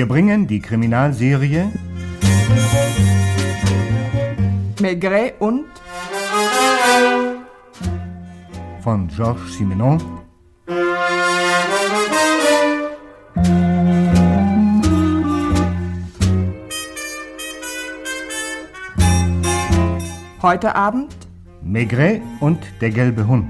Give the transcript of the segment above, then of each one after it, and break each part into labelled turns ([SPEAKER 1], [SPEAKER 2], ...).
[SPEAKER 1] Wir bringen die Kriminalserie
[SPEAKER 2] Maigret und
[SPEAKER 1] von Georges Simenon.
[SPEAKER 2] heute Abend
[SPEAKER 1] Maigret und der gelbe Hund.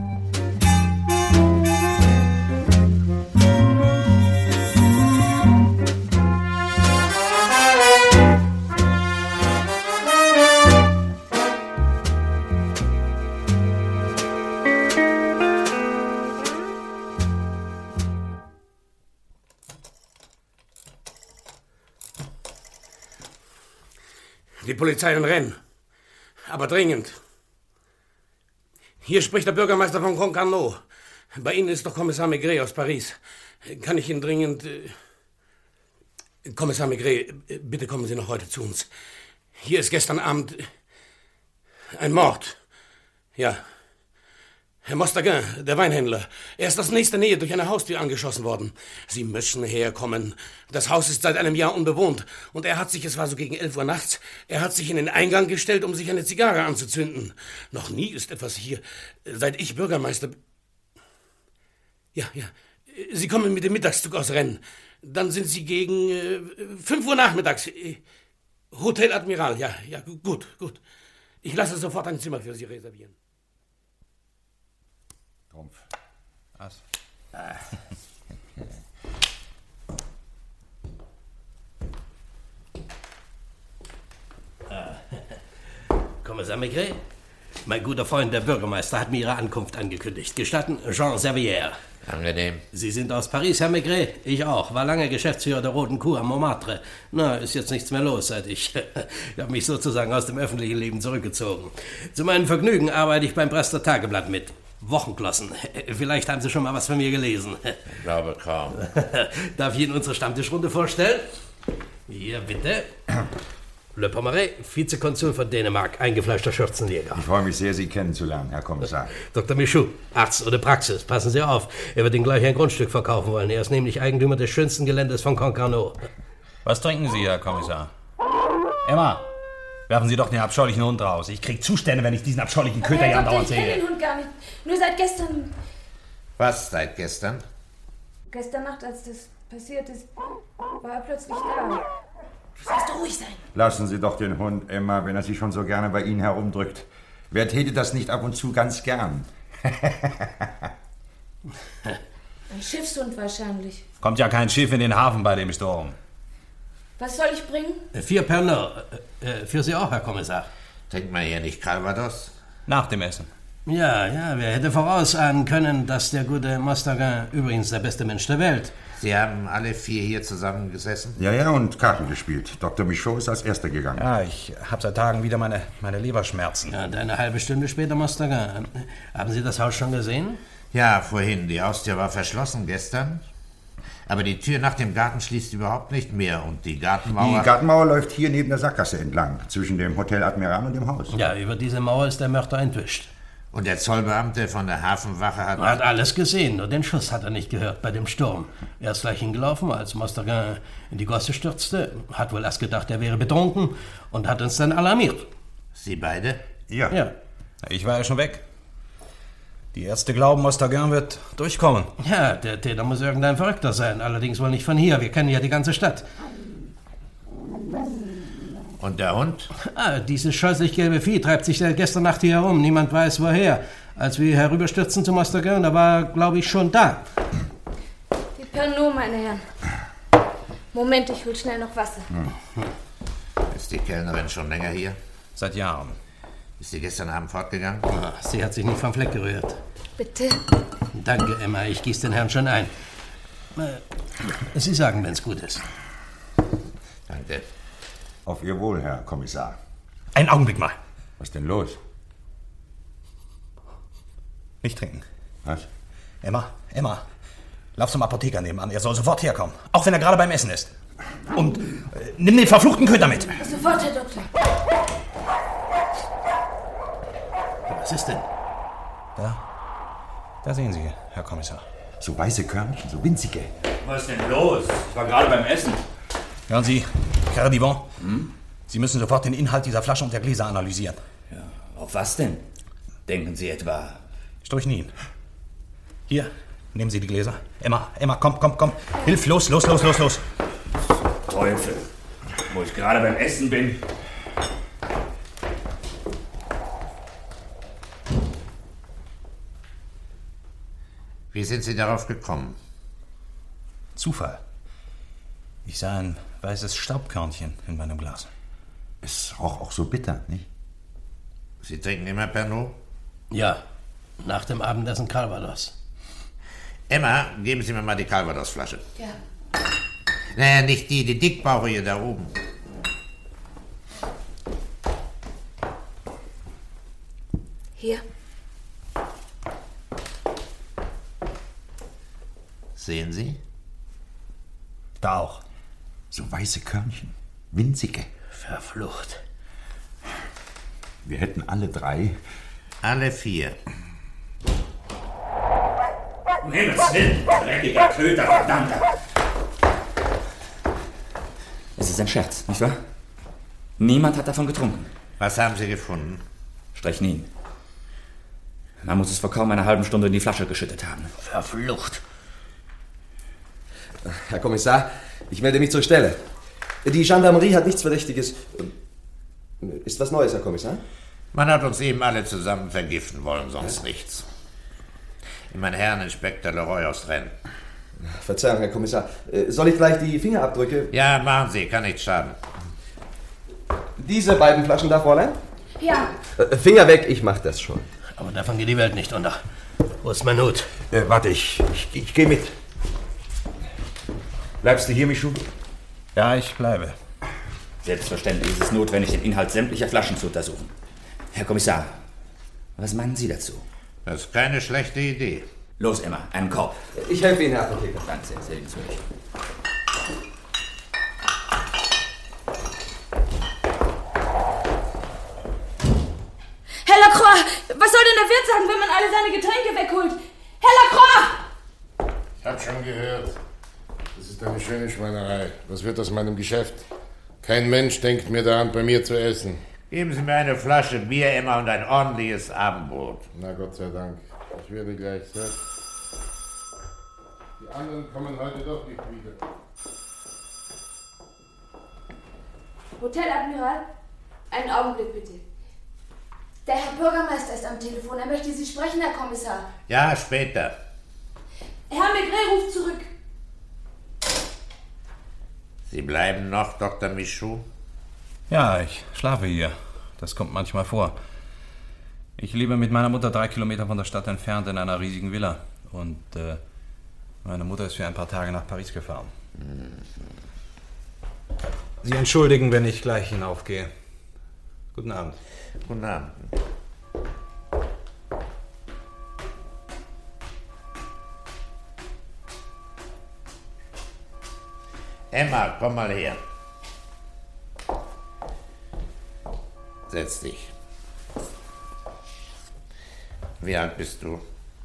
[SPEAKER 3] Die Polizei in Rennes. Aber dringend. Hier spricht der Bürgermeister von Concarneau. Bei Ihnen ist doch Kommissar Maigret aus Paris. Kann ich Ihnen dringend... Kommissar Maigret, bitte kommen Sie noch heute zu uns. Hier ist gestern Abend ein Mord. Ja. Herr Mostagain, der Weinhändler, er ist aus nächster Nähe durch eine Haustür angeschossen worden. Sie müssen herkommen. Das Haus ist seit einem Jahr unbewohnt. Und er hat sich, es war so gegen 11 Uhr nachts, er hat sich in den Eingang gestellt, um sich eine Zigarre anzuzünden. Noch nie ist etwas hier, seit ich Bürgermeister... Ja. Sie kommen mit dem Mittagszug aus Rennes. Dann sind Sie gegen 5 Uhr nachmittags. Hotel Admiral, ja, gut. Ich lasse sofort ein Zimmer für Sie reservieren.
[SPEAKER 4] Trumpf. Was?
[SPEAKER 5] Kommissar Maigret, mein guter Freund, der Bürgermeister, hat mir Ihre Ankunft angekündigt. Gestatten, Jean Servière.
[SPEAKER 6] Angenehm.
[SPEAKER 5] Sie sind aus Paris, Herr Maigret? Ich auch. War lange Geschäftsführer der Roten Kuh am Montmartre. Na, ist jetzt nichts mehr los, seit ich habe mich sozusagen aus dem öffentlichen Leben zurückgezogen. Zu meinem Vergnügen arbeite ich beim Brester Tageblatt mit. Wochenglossen. Vielleicht haben Sie schon mal was von mir gelesen.
[SPEAKER 6] Ich glaube kaum.
[SPEAKER 5] Darf ich Ihnen unsere Stammtischrunde vorstellen? Hier, bitte. Le Pommeret, Vizekonsul von Dänemark, eingefleischter Schürzenjäger.
[SPEAKER 4] Ich freue mich sehr, Sie kennenzulernen, Herr Kommissar.
[SPEAKER 5] Dr. Michaud, Arzt oder Praxis. Passen Sie auf, er wird Ihnen gleich ein Grundstück verkaufen wollen. Er ist nämlich Eigentümer des schönsten Geländes von Concarneau.
[SPEAKER 7] Was trinken Sie, Herr Kommissar? Emma, werfen Sie doch den abscheulichen Hund raus. Ich krieg Zustände, wenn ich diesen abscheulichen Köter hier andauernd sehe.
[SPEAKER 8] Ich kenne den Hund gar nicht. Nur seit gestern.
[SPEAKER 6] Was seit gestern?
[SPEAKER 8] Gestern Nacht, als das passiert ist, war er plötzlich da. Du sollst ruhig sein.
[SPEAKER 4] Lassen Sie doch den Hund, Emma, wenn er sich schon so gerne bei Ihnen herumdrückt. Wer täte das nicht ab und zu ganz gern?
[SPEAKER 8] Ein Schiffshund wahrscheinlich.
[SPEAKER 7] Kommt ja kein Schiff in den Hafen bei dem Sturm.
[SPEAKER 8] Was soll ich bringen?
[SPEAKER 5] 4 Pernod. Für Sie auch, Herr Kommissar.
[SPEAKER 6] Trinkt man hier nicht Calvados?
[SPEAKER 7] Nach dem Essen.
[SPEAKER 5] Ja, wer hätte vorausahnen können, dass der gute Mostagain, übrigens der beste Mensch der Welt...
[SPEAKER 6] Sie haben alle 4 hier zusammengesessen?
[SPEAKER 4] Ja, und Karten gespielt. Dr. Michaud ist als Erster gegangen.
[SPEAKER 7] Ja, ich habe seit Tagen wieder meine Leberschmerzen.
[SPEAKER 5] Ja, und eine halbe Stunde später, Mostagain. Haben Sie das Haus schon gesehen?
[SPEAKER 6] Ja, vorhin. Die Haustür war verschlossen gestern. Aber die Tür nach dem Garten schließt überhaupt nicht mehr. Und die Gartenmauer...
[SPEAKER 4] Die Gartenmauer läuft hier neben der Sackgasse entlang, zwischen dem Hotel Admiral und dem Haus.
[SPEAKER 5] Ja, über diese Mauer ist der Mörder entwischt.
[SPEAKER 6] Und der Zollbeamte von der Hafenwache hat...
[SPEAKER 5] Er hat alles gesehen, nur den Schuss hat er nicht gehört bei dem Sturm. Er ist gleich hingelaufen, als Mostagain in die Gosse stürzte. Hat wohl erst gedacht, er wäre betrunken und hat uns dann alarmiert.
[SPEAKER 6] Sie beide?
[SPEAKER 4] Ja.
[SPEAKER 7] Ich war ja schon weg. Die Ärzte glauben, Mostagain wird durchkommen.
[SPEAKER 5] Ja, der Täter muss irgendein Verrückter sein. Allerdings wohl nicht von hier. Wir kennen ja die ganze Stadt.
[SPEAKER 6] Und der Hund?
[SPEAKER 5] Dieses scheußlich gelbe Vieh treibt sich seit gestern Nacht hier herum. Niemand weiß woher. Als wir herüberstürzen zu Mostagain, da war er, glaube ich, schon da.
[SPEAKER 8] Die Pernod, meine Herren. Moment, ich hol schnell noch Wasser.
[SPEAKER 6] Ist die Kellnerin schon länger hier?
[SPEAKER 7] Seit Jahren.
[SPEAKER 6] Ist sie gestern Abend fortgegangen?
[SPEAKER 5] Sie hat sich nicht vom Fleck gerührt.
[SPEAKER 8] Bitte.
[SPEAKER 5] Danke, Emma. Ich gieße den Herrn schon ein. Sie sagen, wenn es gut ist.
[SPEAKER 6] Danke.
[SPEAKER 4] Auf Ihr Wohl, Herr Kommissar.
[SPEAKER 7] Einen Augenblick mal.
[SPEAKER 4] Was denn los?
[SPEAKER 7] Nicht trinken.
[SPEAKER 4] Was?
[SPEAKER 7] Emma, lauf zum Apotheker nebenan. Er soll sofort herkommen. Auch wenn er gerade beim Essen ist. Und nimm den verfluchten Köter mit.
[SPEAKER 8] Sofort, Herr Doktor.
[SPEAKER 5] Was ist denn?
[SPEAKER 7] Da sehen Sie, Herr Kommissar.
[SPEAKER 4] So weiße Körnchen, so winzige.
[SPEAKER 9] Was ist denn los? Ich war gerade beim Essen.
[SPEAKER 7] Hören Sie, Herr Divon, Sie müssen sofort den Inhalt dieser Flasche und der Gläser analysieren.
[SPEAKER 9] Ja, auf was denn? Denken Sie etwa...
[SPEAKER 7] Strychnin. Hier, nehmen Sie die Gläser. Emma, komm. Hilf, los.
[SPEAKER 9] Teufel, wo ich gerade beim Essen bin.
[SPEAKER 6] Wie sind Sie darauf gekommen?
[SPEAKER 7] Zufall. Ich sah ein weißes Staubkörnchen in meinem Glas.
[SPEAKER 4] Es roch auch so bitter, nicht?
[SPEAKER 6] Sie trinken immer Pernod?
[SPEAKER 5] Ja, nach dem Abendessen Calvados.
[SPEAKER 6] Emma, geben Sie mir mal die Calvados-Flasche.
[SPEAKER 8] Ja.
[SPEAKER 6] Naja, nicht die dickbauchige da oben.
[SPEAKER 8] Hier.
[SPEAKER 6] Sehen Sie?
[SPEAKER 7] Da auch.
[SPEAKER 4] So weiße Körnchen. Winzige.
[SPEAKER 5] Verflucht.
[SPEAKER 4] Wir hätten alle 3.
[SPEAKER 6] Alle 4.
[SPEAKER 9] Um Himmels Willen, dreckiger Köter, verdammter! Es ist ein Scherz, nicht wahr? Niemand hat davon getrunken.
[SPEAKER 6] Was haben Sie gefunden?
[SPEAKER 9] Strychnin. Man muss es vor kaum einer halben Stunde in die Flasche geschüttet haben.
[SPEAKER 5] Verflucht.
[SPEAKER 10] Herr Kommissar, ich melde mich zur Stelle. Die Gendarmerie hat nichts Verdächtiges. Ist was Neues, Herr Kommissar?
[SPEAKER 6] Man hat uns eben alle zusammen vergiften wollen, sonst nichts. Mein Herrn Inspektor Leroy aus Rennes.
[SPEAKER 10] Verzeihung, Herr Kommissar. Soll ich gleich die Fingerabdrücke...
[SPEAKER 6] Ja, machen Sie, kann nicht schaden.
[SPEAKER 10] Diese beiden Flaschen da, Fräulein?
[SPEAKER 8] Ja.
[SPEAKER 10] Finger weg, ich mach das schon.
[SPEAKER 5] Aber davon geht die Welt nicht unter. Wo ist mein Hut?
[SPEAKER 4] Warte, ich gehe mit. Bleibst du hier, Michou?
[SPEAKER 7] Ja, ich bleibe.
[SPEAKER 9] Selbstverständlich ist es notwendig, den Inhalt sämtlicher Flaschen zu untersuchen. Herr Kommissar, was meinen Sie dazu?
[SPEAKER 6] Das ist keine schlechte Idee.
[SPEAKER 9] Los, Emma, einen Korb.
[SPEAKER 10] Ich helfe Ihnen, Herr Apotheker.
[SPEAKER 9] Danke sehr, sehr liebenswürdig.
[SPEAKER 8] Herr Lacroix, was soll denn der Wirt sagen, wenn man alle seine Getränke wegholt? Herr Lacroix!
[SPEAKER 11] Ich hab schon gehört. Das ist eine schöne Schweinerei. Was wird aus meinem Geschäft? Kein Mensch denkt mir daran, bei mir zu essen.
[SPEAKER 6] Geben Sie mir eine Flasche Bier, Emma, und ein ordentliches Abendbrot.
[SPEAKER 11] Na Gott sei Dank. Ich werde gleich selbst. Die anderen kommen heute doch nicht wieder.
[SPEAKER 8] Hotel Admiral, einen Augenblick bitte. Der Herr Bürgermeister ist am Telefon. Er möchte Sie sprechen, Herr Kommissar.
[SPEAKER 6] Ja, später.
[SPEAKER 8] Herr Maigret ruft zurück.
[SPEAKER 6] Sie bleiben noch, Dr. Michou?
[SPEAKER 7] Ja, ich schlafe hier. Das kommt manchmal vor. Ich lebe mit meiner Mutter 3 Kilometer von der Stadt entfernt in einer riesigen Villa. Und meine Mutter ist für ein paar Tage nach Paris gefahren. Sie entschuldigen, wenn ich gleich hinaufgehe. Guten Abend.
[SPEAKER 6] Guten Abend. Emma, komm mal her. Setz dich. Wie alt bist du?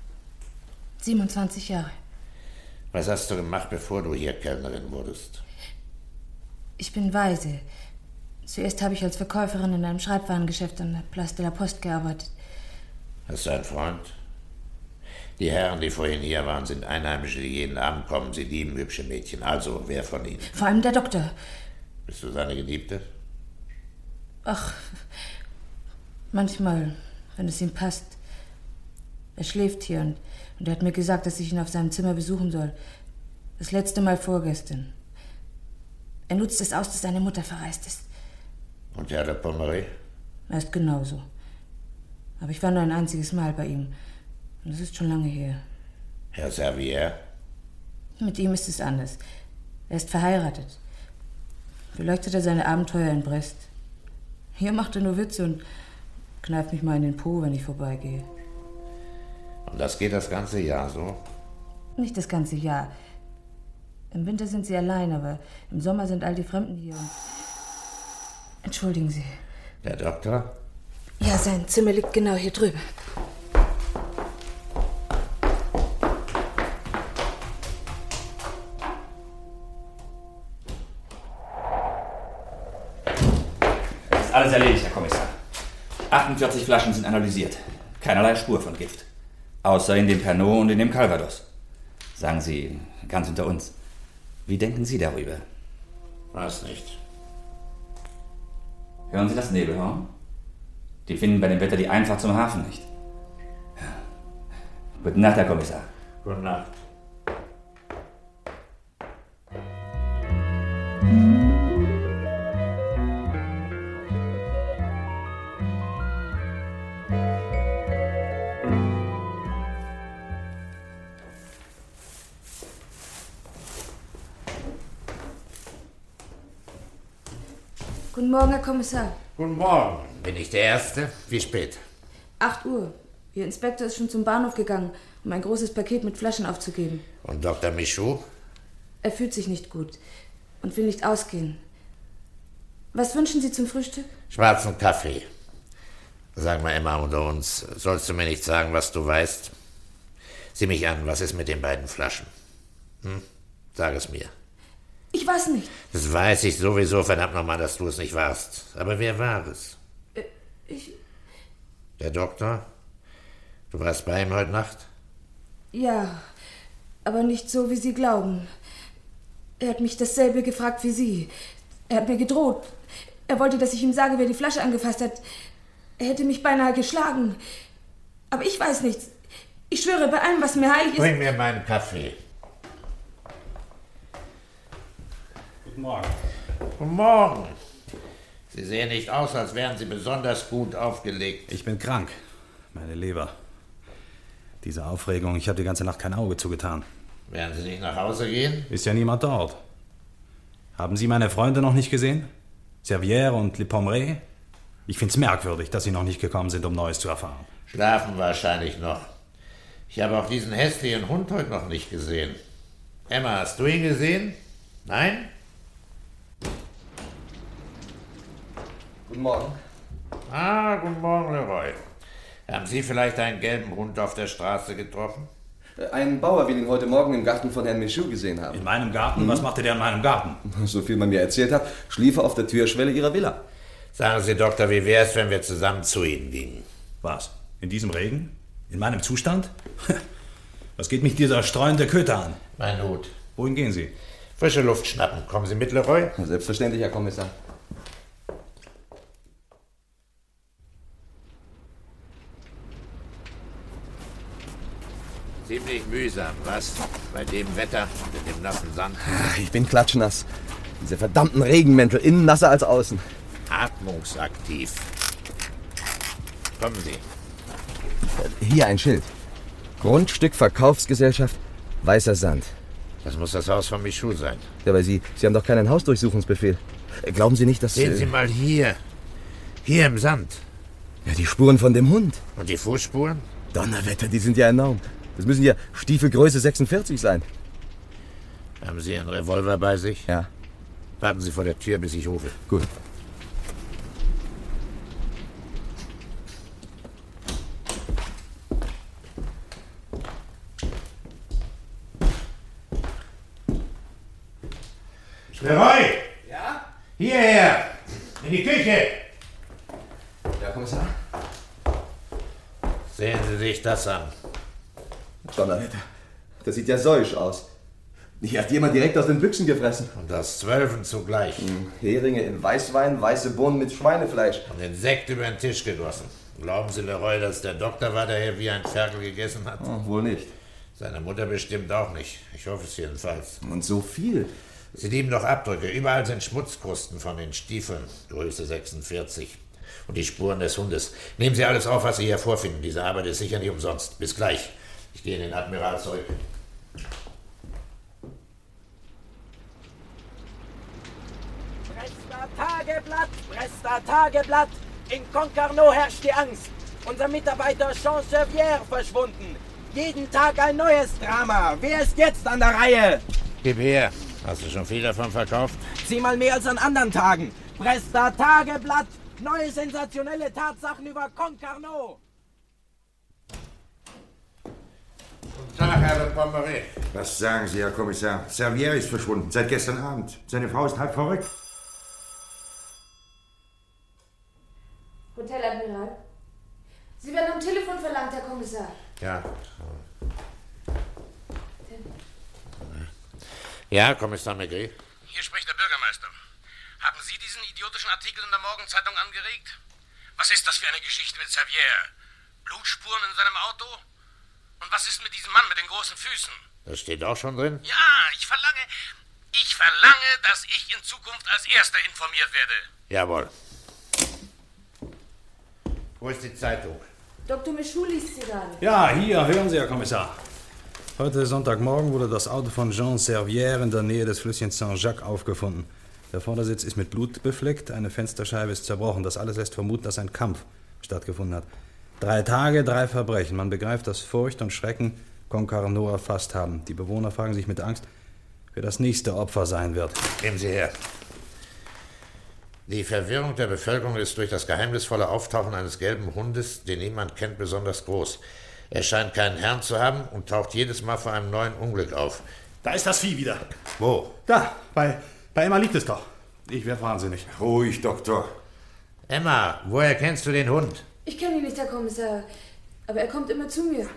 [SPEAKER 8] 27 Jahre.
[SPEAKER 6] Was hast du gemacht, bevor du hier Kellnerin wurdest?
[SPEAKER 8] Ich bin Waise. Zuerst habe ich als Verkäuferin in einem Schreibwarengeschäft an der Place de la Poste gearbeitet.
[SPEAKER 6] Hast du einen Freund? Die Herren, die vorhin hier waren, sind Einheimische, die jeden Abend kommen. Sie lieben hübsche Mädchen. Also, wer von ihnen?
[SPEAKER 8] Vor allem der Doktor.
[SPEAKER 6] Bist du seine Geliebte?
[SPEAKER 8] Ach, manchmal, wenn es ihm passt. Er schläft hier und er hat mir gesagt, dass ich ihn auf seinem Zimmer besuchen soll. Das letzte Mal vorgestern. Er nutzt es aus, dass seine Mutter verreist ist.
[SPEAKER 6] Und Herr de Pommery?
[SPEAKER 8] Er ist genauso. Aber ich war nur ein einziges Mal bei ihm. Und das ist schon lange her.
[SPEAKER 6] Herr Servier?
[SPEAKER 8] Mit ihm ist es anders. Er ist verheiratet. Vielleicht hat er seine Abenteuer in Brest. Hier macht er nur Witze und kneift mich mal in den Po, wenn ich vorbeigehe.
[SPEAKER 6] Und das geht das ganze Jahr so?
[SPEAKER 8] Nicht das ganze Jahr. Im Winter sind sie allein, aber im Sommer sind all die Fremden hier. Und entschuldigen Sie.
[SPEAKER 6] Der Doktor?
[SPEAKER 8] Ja, sein Zimmer liegt genau hier drüber.
[SPEAKER 9] Alles erledigt, Herr Kommissar. 48 Flaschen sind analysiert. Keinerlei Spur von Gift. Außer in dem Pernod und in dem Calvados. Sagen Sie, ganz unter uns, wie denken Sie darüber?
[SPEAKER 6] Was nicht?
[SPEAKER 9] Hören Sie das Nebelhorn? Die finden bei dem Wetter die Einfahrt zum Hafen nicht. Gute Nacht, Herr Kommissar.
[SPEAKER 6] Gute Nacht.
[SPEAKER 8] Guten Morgen, Herr Kommissar.
[SPEAKER 6] Guten Morgen. Bin ich der Erste? Wie spät?
[SPEAKER 8] 8 Uhr. Ihr Inspektor ist schon zum Bahnhof gegangen, um ein großes Paket mit Flaschen aufzugeben.
[SPEAKER 6] Und Dr. Michaud?
[SPEAKER 8] Er fühlt sich nicht gut und will nicht ausgehen. Was wünschen Sie zum Frühstück?
[SPEAKER 6] Schwarzen Kaffee. Sag mal, Emma, unter uns, sollst du mir nicht sagen, was du weißt? Sieh mich an, was ist mit den beiden Flaschen? Sag es mir.
[SPEAKER 8] Ich weiß nicht.
[SPEAKER 6] Das weiß ich sowieso, verdammt nochmal, dass du es nicht warst. Aber wer war es? Der Doktor? Du warst bei ihm heute Nacht?
[SPEAKER 8] Ja, aber nicht so, wie Sie glauben. Er hat mich dasselbe gefragt wie Sie. Er hat mir gedroht. Er wollte, dass ich ihm sage, wer die Flasche angefasst hat. Er hätte mich beinahe geschlagen. Aber ich weiß nichts. Ich schwöre bei allem, was mir heilig ist...
[SPEAKER 6] Bring mir meinen Kaffee.
[SPEAKER 7] Guten Morgen.
[SPEAKER 6] Guten Morgen. Sie sehen nicht aus, als wären Sie besonders gut aufgelegt.
[SPEAKER 7] Ich bin krank. Meine Leber. Diese Aufregung, ich habe die ganze Nacht kein Auge zugetan.
[SPEAKER 6] Werden Sie nicht nach Hause gehen?
[SPEAKER 7] Ist ja niemand dort. Haben Sie meine Freunde noch nicht gesehen? Servière und Le Pommeret? Ich find's merkwürdig, dass Sie noch nicht gekommen sind, um Neues zu erfahren.
[SPEAKER 6] Schlafen wahrscheinlich noch. Ich habe auch diesen hässlichen Hund heute noch nicht gesehen. Emma, hast du ihn gesehen? Nein?
[SPEAKER 10] Guten Morgen.
[SPEAKER 6] Guten Morgen, Leroy. Haben Sie vielleicht einen gelben Hund auf der Straße getroffen?
[SPEAKER 10] Ein Bauer will ihn heute Morgen im Garten von Herrn Michaud gesehen haben.
[SPEAKER 7] In meinem Garten? Was machte der in meinem Garten?
[SPEAKER 10] So viel man mir erzählt hat, schlief er auf der Türschwelle Ihrer Villa.
[SPEAKER 6] Sagen Sie, Doktor, wie wäre es, wenn wir zusammen zu Ihnen gingen?
[SPEAKER 7] Was? In diesem Regen? In meinem Zustand? Was geht mich dieser streuende Köter an?
[SPEAKER 6] Mein Hut.
[SPEAKER 7] Wohin gehen Sie?
[SPEAKER 6] Frische Luft schnappen. Kommen Sie mit, Leroy?
[SPEAKER 10] Selbstverständlich, Herr Kommissar.
[SPEAKER 6] Ziemlich mühsam, was? Bei dem Wetter und dem nassen Sand.
[SPEAKER 10] Ich bin klatschnass. Diese verdammten Regenmäntel, innen nasser als außen.
[SPEAKER 6] Atmungsaktiv. Kommen Sie.
[SPEAKER 10] Hier ein Schild. Grundstück Verkaufsgesellschaft Weißer Sand.
[SPEAKER 6] Das muss das Haus von Michaud sein.
[SPEAKER 10] Ja, aber Sie haben doch keinen Hausdurchsuchungsbefehl. Glauben Sie nicht, dass...
[SPEAKER 6] Sehen Sie mal hier. Hier im Sand.
[SPEAKER 10] Ja, die Spuren von dem Hund.
[SPEAKER 6] Und die Fußspuren?
[SPEAKER 10] Donnerwetter, die sind ja enorm. Das müssen ja Stiefelgröße 46 sein.
[SPEAKER 6] Haben Sie einen Revolver bei sich?
[SPEAKER 10] Ja.
[SPEAKER 6] Warten Sie vor der Tür, bis ich rufe.
[SPEAKER 10] Gut.
[SPEAKER 6] Leroy!
[SPEAKER 10] Ja?
[SPEAKER 6] Hierher! In die Küche!
[SPEAKER 10] Ja, Kommissar?
[SPEAKER 6] Sehen Sie sich das an.
[SPEAKER 10] Donnerwetter. Das sieht ja säusch aus. Hier hat jemand direkt aus den Büchsen gefressen.
[SPEAKER 6] Und das 12 zugleich.
[SPEAKER 10] Heringe in Weißwein, weiße Bohnen mit Schweinefleisch.
[SPEAKER 6] Und den Sekt über den Tisch gegossen. Glauben Sie, Leroy, dass der Doktor war, der hier wie ein Ferkel gegessen hat?
[SPEAKER 10] Oh, wohl nicht.
[SPEAKER 6] Seine Mutter bestimmt auch nicht. Ich hoffe es jedenfalls.
[SPEAKER 10] Und so viel?
[SPEAKER 6] Sie lieben doch Abdrücke. Überall sind Schmutzkrusten von den Stiefeln. Größe 46. Und die Spuren des Hundes. Nehmen Sie alles auf, was Sie hier vorfinden. Diese Arbeit ist sicher nicht umsonst. Bis gleich. Ich gehe in den Admiral zurück.
[SPEAKER 12] Brester Tageblatt! In Concarneau herrscht die Angst. Unser Mitarbeiter Jean Servière verschwunden. Jeden Tag ein neues Drama. Wer ist jetzt an der Reihe?
[SPEAKER 6] Gib her. Hast du schon viel davon verkauft?
[SPEAKER 12] Zehnmal mehr als an anderen Tagen. Brester Tageblatt! Neue sensationelle Tatsachen über Concarneau!
[SPEAKER 6] Guten Tag, Herr Le Pommeret.
[SPEAKER 4] Was sagen Sie, Herr Kommissar? Servière ist verschwunden, seit gestern Abend. Seine Frau ist halb verrückt.
[SPEAKER 8] Kommissar.
[SPEAKER 6] Ja. Ja, Kommissar Maigret.
[SPEAKER 3] Hier spricht der Bürgermeister. Haben Sie diesen idiotischen Artikel in der Morgenzeitung angeregt? Was ist das für eine Geschichte mit Xavier? Blutspuren in seinem Auto? Und was ist mit diesem Mann mit den großen Füßen?
[SPEAKER 6] Das steht auch schon drin?
[SPEAKER 3] Ja, ich verlange, dass ich in Zukunft als Erster informiert werde.
[SPEAKER 6] Jawohl. Wo ist die Zeitung?
[SPEAKER 8] Dr. Michaud liest sie gerade.
[SPEAKER 7] Ja, hier, hören Sie, Herr Kommissar. Heute Sonntagmorgen wurde das Auto von Jean Servière in der Nähe des Flüsschens Saint-Jacques aufgefunden. Der Vordersitz ist mit Blut befleckt, eine Fensterscheibe ist zerbrochen. Das alles lässt vermuten, dass ein Kampf stattgefunden hat. 3 Tage, 3 Verbrechen. Man begreift, dass Furcht und Schrecken Concarneau erfasst haben. Die Bewohner fragen sich mit Angst, wer das nächste Opfer sein wird.
[SPEAKER 6] Geben Sie her. Die Verwirrung der Bevölkerung ist durch das geheimnisvolle Auftauchen eines gelben Hundes, den niemand kennt, besonders groß. Er scheint keinen Herrn zu haben und taucht jedes Mal vor einem neuen Unglück auf.
[SPEAKER 13] Da ist das Vieh wieder.
[SPEAKER 6] Wo?
[SPEAKER 13] Da, bei Emma liegt es doch. Ich werde wahnsinnig.
[SPEAKER 4] Ruhig, Doktor.
[SPEAKER 6] Emma, woher kennst du den Hund?
[SPEAKER 8] Ich kenne ihn nicht, Herr Kommissar. Aber er kommt immer zu mir.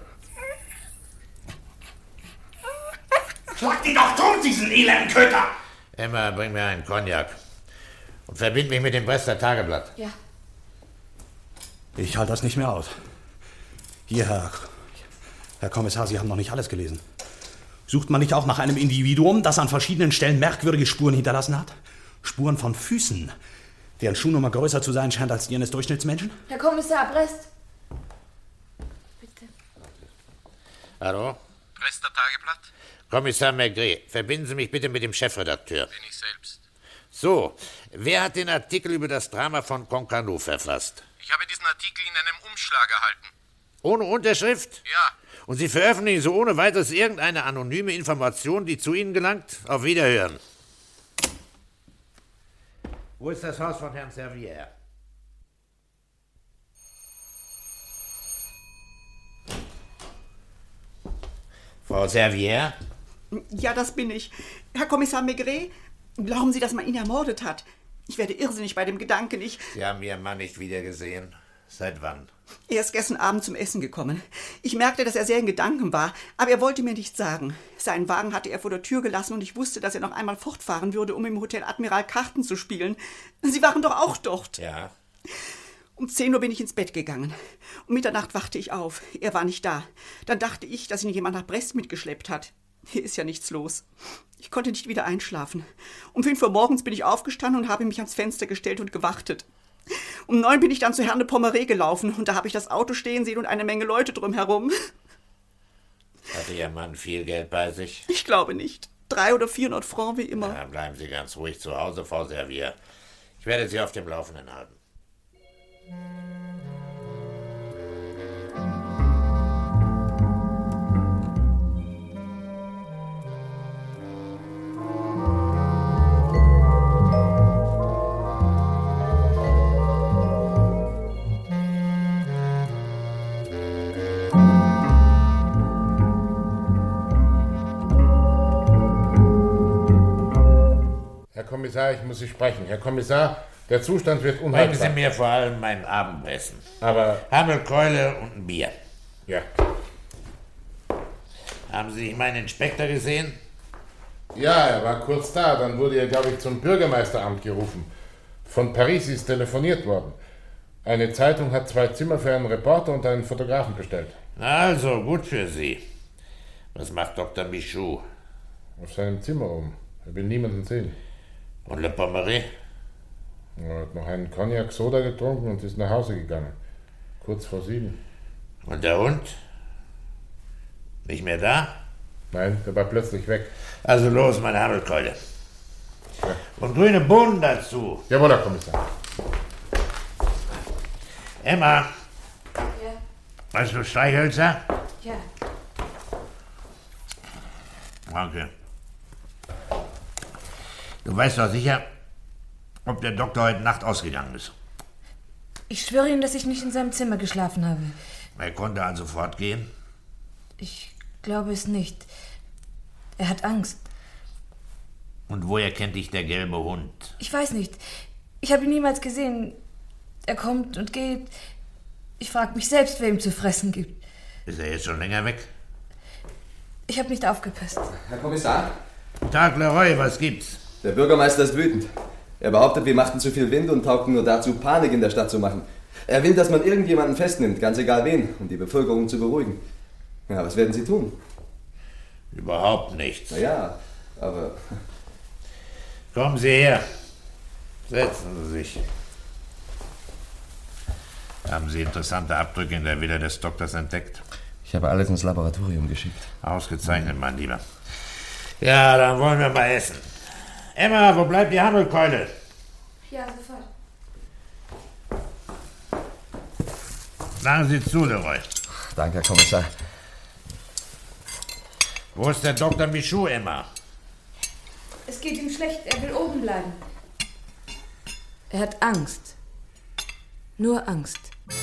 [SPEAKER 13] Schlag ihn doch tot, diesen elenden Köter!
[SPEAKER 6] Emma, bring mir einen Cognac. Und verbind mich mit dem Brester Tageblatt.
[SPEAKER 8] Ja.
[SPEAKER 13] Ich halte das nicht mehr aus. Hier, Herr Kommissar, Sie haben noch nicht alles gelesen. Sucht man nicht auch nach einem Individuum, das an verschiedenen Stellen merkwürdige Spuren hinterlassen hat? Spuren von Füßen, deren Schuhnummer größer zu sein scheint als die eines Durchschnittsmenschen?
[SPEAKER 8] Herr Kommissar, Brest. Bitte.
[SPEAKER 6] Hallo?
[SPEAKER 3] Brester Tageblatt?
[SPEAKER 6] Kommissar Maigret, verbinden Sie mich bitte mit dem Chefredakteur.
[SPEAKER 3] Bin ich selbst.
[SPEAKER 6] So, wer hat den Artikel über das Drama von Concarneau verfasst?
[SPEAKER 3] Ich habe diesen Artikel in einem Umschlag erhalten.
[SPEAKER 6] Ohne Unterschrift?
[SPEAKER 3] Ja.
[SPEAKER 6] Und Sie veröffentlichen so ohne weiteres irgendeine anonyme Information, die zu Ihnen gelangt? Auf Wiederhören. Wo ist das Haus von Herrn Servière? Frau Servière?
[SPEAKER 14] Ja, das bin ich. Herr Kommissar Maigret, glauben Sie, dass man ihn ermordet hat? Ich werde irrsinnig bei dem Gedanken.
[SPEAKER 6] Sie haben Ihren Mann nicht wiedergesehen. Seit wann?
[SPEAKER 14] Er ist gestern Abend zum Essen gekommen. Ich merkte, dass er sehr in Gedanken war, aber er wollte mir nichts sagen. Seinen Wagen hatte er vor der Tür gelassen und ich wusste, dass er noch einmal fortfahren würde, um im Hotel Admiral Karten zu spielen. Sie waren doch auch dort.
[SPEAKER 6] Ja.
[SPEAKER 14] Um 10 Uhr bin ich ins Bett gegangen. Um Mitternacht wachte ich auf. Er war nicht da. Dann dachte ich, dass ihn jemand nach Brest mitgeschleppt hat. Hier ist ja nichts los. Ich konnte nicht wieder einschlafen. Um 5 Uhr morgens bin ich aufgestanden und habe mich ans Fenster gestellt und gewartet. Um 9 bin ich dann zu Herrn de Pommeret gelaufen und da habe ich das Auto stehen sehen und eine Menge Leute drumherum.
[SPEAKER 6] Hatte Ihr Mann viel Geld bei sich?
[SPEAKER 14] Ich glaube nicht. 300 oder 400 Francs wie immer.
[SPEAKER 6] Dann bleiben Sie ganz ruhig zu Hause, Frau Servière. Ich werde Sie auf dem Laufenden halten.
[SPEAKER 11] Herr Kommissar, ich muss Sie sprechen. Herr Kommissar, der Zustand wird
[SPEAKER 6] Bringen
[SPEAKER 11] unhaltbar.
[SPEAKER 6] Sie mir vor allem mein Abendessen.
[SPEAKER 11] Aber...
[SPEAKER 6] Hammelkeule und ein Bier.
[SPEAKER 11] Ja.
[SPEAKER 6] Haben Sie meinen Inspektor gesehen?
[SPEAKER 11] Ja, er war kurz da. Dann wurde er, glaube ich, zum Bürgermeisteramt gerufen. Von Paris ist telefoniert worden. Eine Zeitung hat 2 Zimmer für einen Reporter und einen Fotografen bestellt.
[SPEAKER 6] Also, gut für Sie. Was macht Dr. Michaud?
[SPEAKER 11] Auf seinem Zimmer oben. Er will niemanden sehen.
[SPEAKER 6] Und Le Pommeret?
[SPEAKER 11] Er hat noch einen Cognac Soda getrunken und ist nach Hause gegangen. Kurz vor 7.
[SPEAKER 6] Und der Hund? Nicht mehr da?
[SPEAKER 11] Nein, der war plötzlich weg.
[SPEAKER 6] Also los, meine Hammelkeule. Ja. Und grüne Bohnen dazu.
[SPEAKER 11] Jawohl, Herr Kommissar.
[SPEAKER 6] Emma.
[SPEAKER 8] Ja.
[SPEAKER 6] Hast du Streichhölzer?
[SPEAKER 8] Ja.
[SPEAKER 6] Danke. Du weißt doch sicher, ob der Doktor heute Nacht ausgegangen ist.
[SPEAKER 8] Ich schwöre Ihnen, dass ich nicht in seinem Zimmer geschlafen habe.
[SPEAKER 6] Er konnte also fortgehen?
[SPEAKER 8] Ich glaube es nicht. Er hat Angst.
[SPEAKER 6] Und woher kennt dich der gelbe Hund?
[SPEAKER 8] Ich weiß nicht. Ich habe ihn niemals gesehen. Er kommt und geht. Ich frage mich selbst, wer ihm zu fressen gibt.
[SPEAKER 6] Ist er jetzt schon länger weg?
[SPEAKER 8] Ich habe nicht aufgepasst.
[SPEAKER 10] Herr Kommissar?
[SPEAKER 6] Tag, Leroy, was gibt's?
[SPEAKER 10] Der Bürgermeister ist wütend. Er behauptet, wir machten zu viel Wind und taugten nur dazu, Panik in der Stadt zu machen. Er will, dass man irgendjemanden festnimmt, ganz egal wen, um die Bevölkerung zu beruhigen. Ja, was werden Sie tun?
[SPEAKER 6] Überhaupt nichts.
[SPEAKER 10] Na ja, aber...
[SPEAKER 6] Kommen Sie her. Setzen Sie sich. Haben Sie interessante Abdrücke in der Villa des Doktors entdeckt?
[SPEAKER 10] Ich habe alles ins Laboratorium geschickt.
[SPEAKER 6] Ausgezeichnet, mein Lieber. Ja, dann wollen wir mal essen. Emma, wo bleibt die Hammelkeule?
[SPEAKER 8] Ja, sofort.
[SPEAKER 6] Sagen Sie zu, Leroy.
[SPEAKER 10] Danke, Herr Kommissar.
[SPEAKER 6] Wo ist der Dr. Michaud, Emma?
[SPEAKER 8] Es geht ihm schlecht, er will oben bleiben. Er hat Angst. Nur Angst.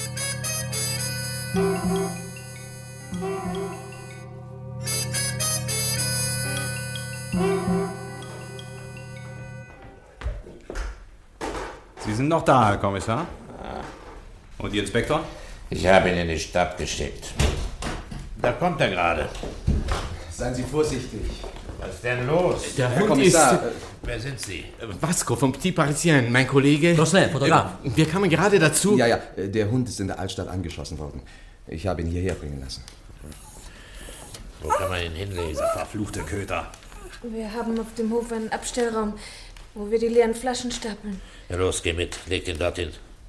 [SPEAKER 7] Sie sind noch da, Herr Kommissar. Und Ihr Inspektor?
[SPEAKER 6] Ich habe ihn in die Stadt geschickt. Da kommt er gerade.
[SPEAKER 10] Seien Sie vorsichtig.
[SPEAKER 6] Was ist denn los?
[SPEAKER 15] Der
[SPEAKER 10] Herr
[SPEAKER 15] Hund
[SPEAKER 10] Kommissar,
[SPEAKER 15] ist...
[SPEAKER 6] Wer sind Sie?
[SPEAKER 15] Vasco vom Petit Parisien, mein Kollege.
[SPEAKER 10] Jocelyn, Fotograf.
[SPEAKER 15] Wir kamen gerade dazu...
[SPEAKER 10] Ja, der Hund ist in der Altstadt angeschossen worden. Ich habe ihn hierher bringen lassen.
[SPEAKER 6] Wo kann man ihn hinlesen?
[SPEAKER 7] Verfluchte Köter.
[SPEAKER 8] Wir haben auf dem Hof einen Abstellraum, wo wir die leeren Flaschen stapeln.
[SPEAKER 6] Ja, los, geh mit. Leg ihn dorthin.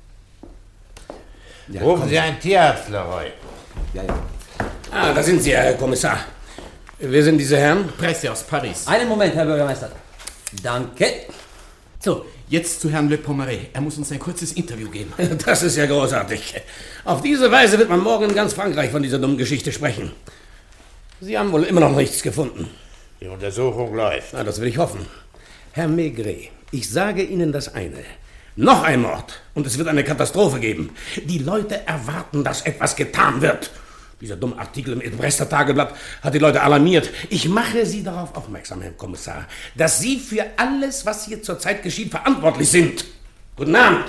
[SPEAKER 3] Ja,
[SPEAKER 6] Rufen Sie einen Tierarzt, Leroy.
[SPEAKER 10] Ja.
[SPEAKER 3] Ah, da sind Sie, Herr Kommissar. Wer sind diese Herren?
[SPEAKER 15] Presse aus Paris.
[SPEAKER 16] Einen Moment, Herr Bürgermeister. Danke.
[SPEAKER 15] So, jetzt zu Herrn Le Pommeret. Er muss uns ein kurzes Interview geben.
[SPEAKER 3] Das ist ja großartig. Auf diese Weise wird man morgen in ganz Frankreich von dieser dummen Geschichte sprechen. Sie haben wohl immer noch nichts gefunden.
[SPEAKER 6] Die Untersuchung läuft.
[SPEAKER 3] Na, das will ich hoffen. Herr Maigret, ich sage Ihnen das eine. Noch ein Mord und es wird eine Katastrophe geben. Die Leute erwarten, dass etwas getan wird. Dieser dumme Artikel im Brester Tageblatt hat die Leute alarmiert. Ich mache Sie darauf aufmerksam, Herr Kommissar, dass Sie für alles, was hier zurzeit geschieht, verantwortlich sind. Guten Abend.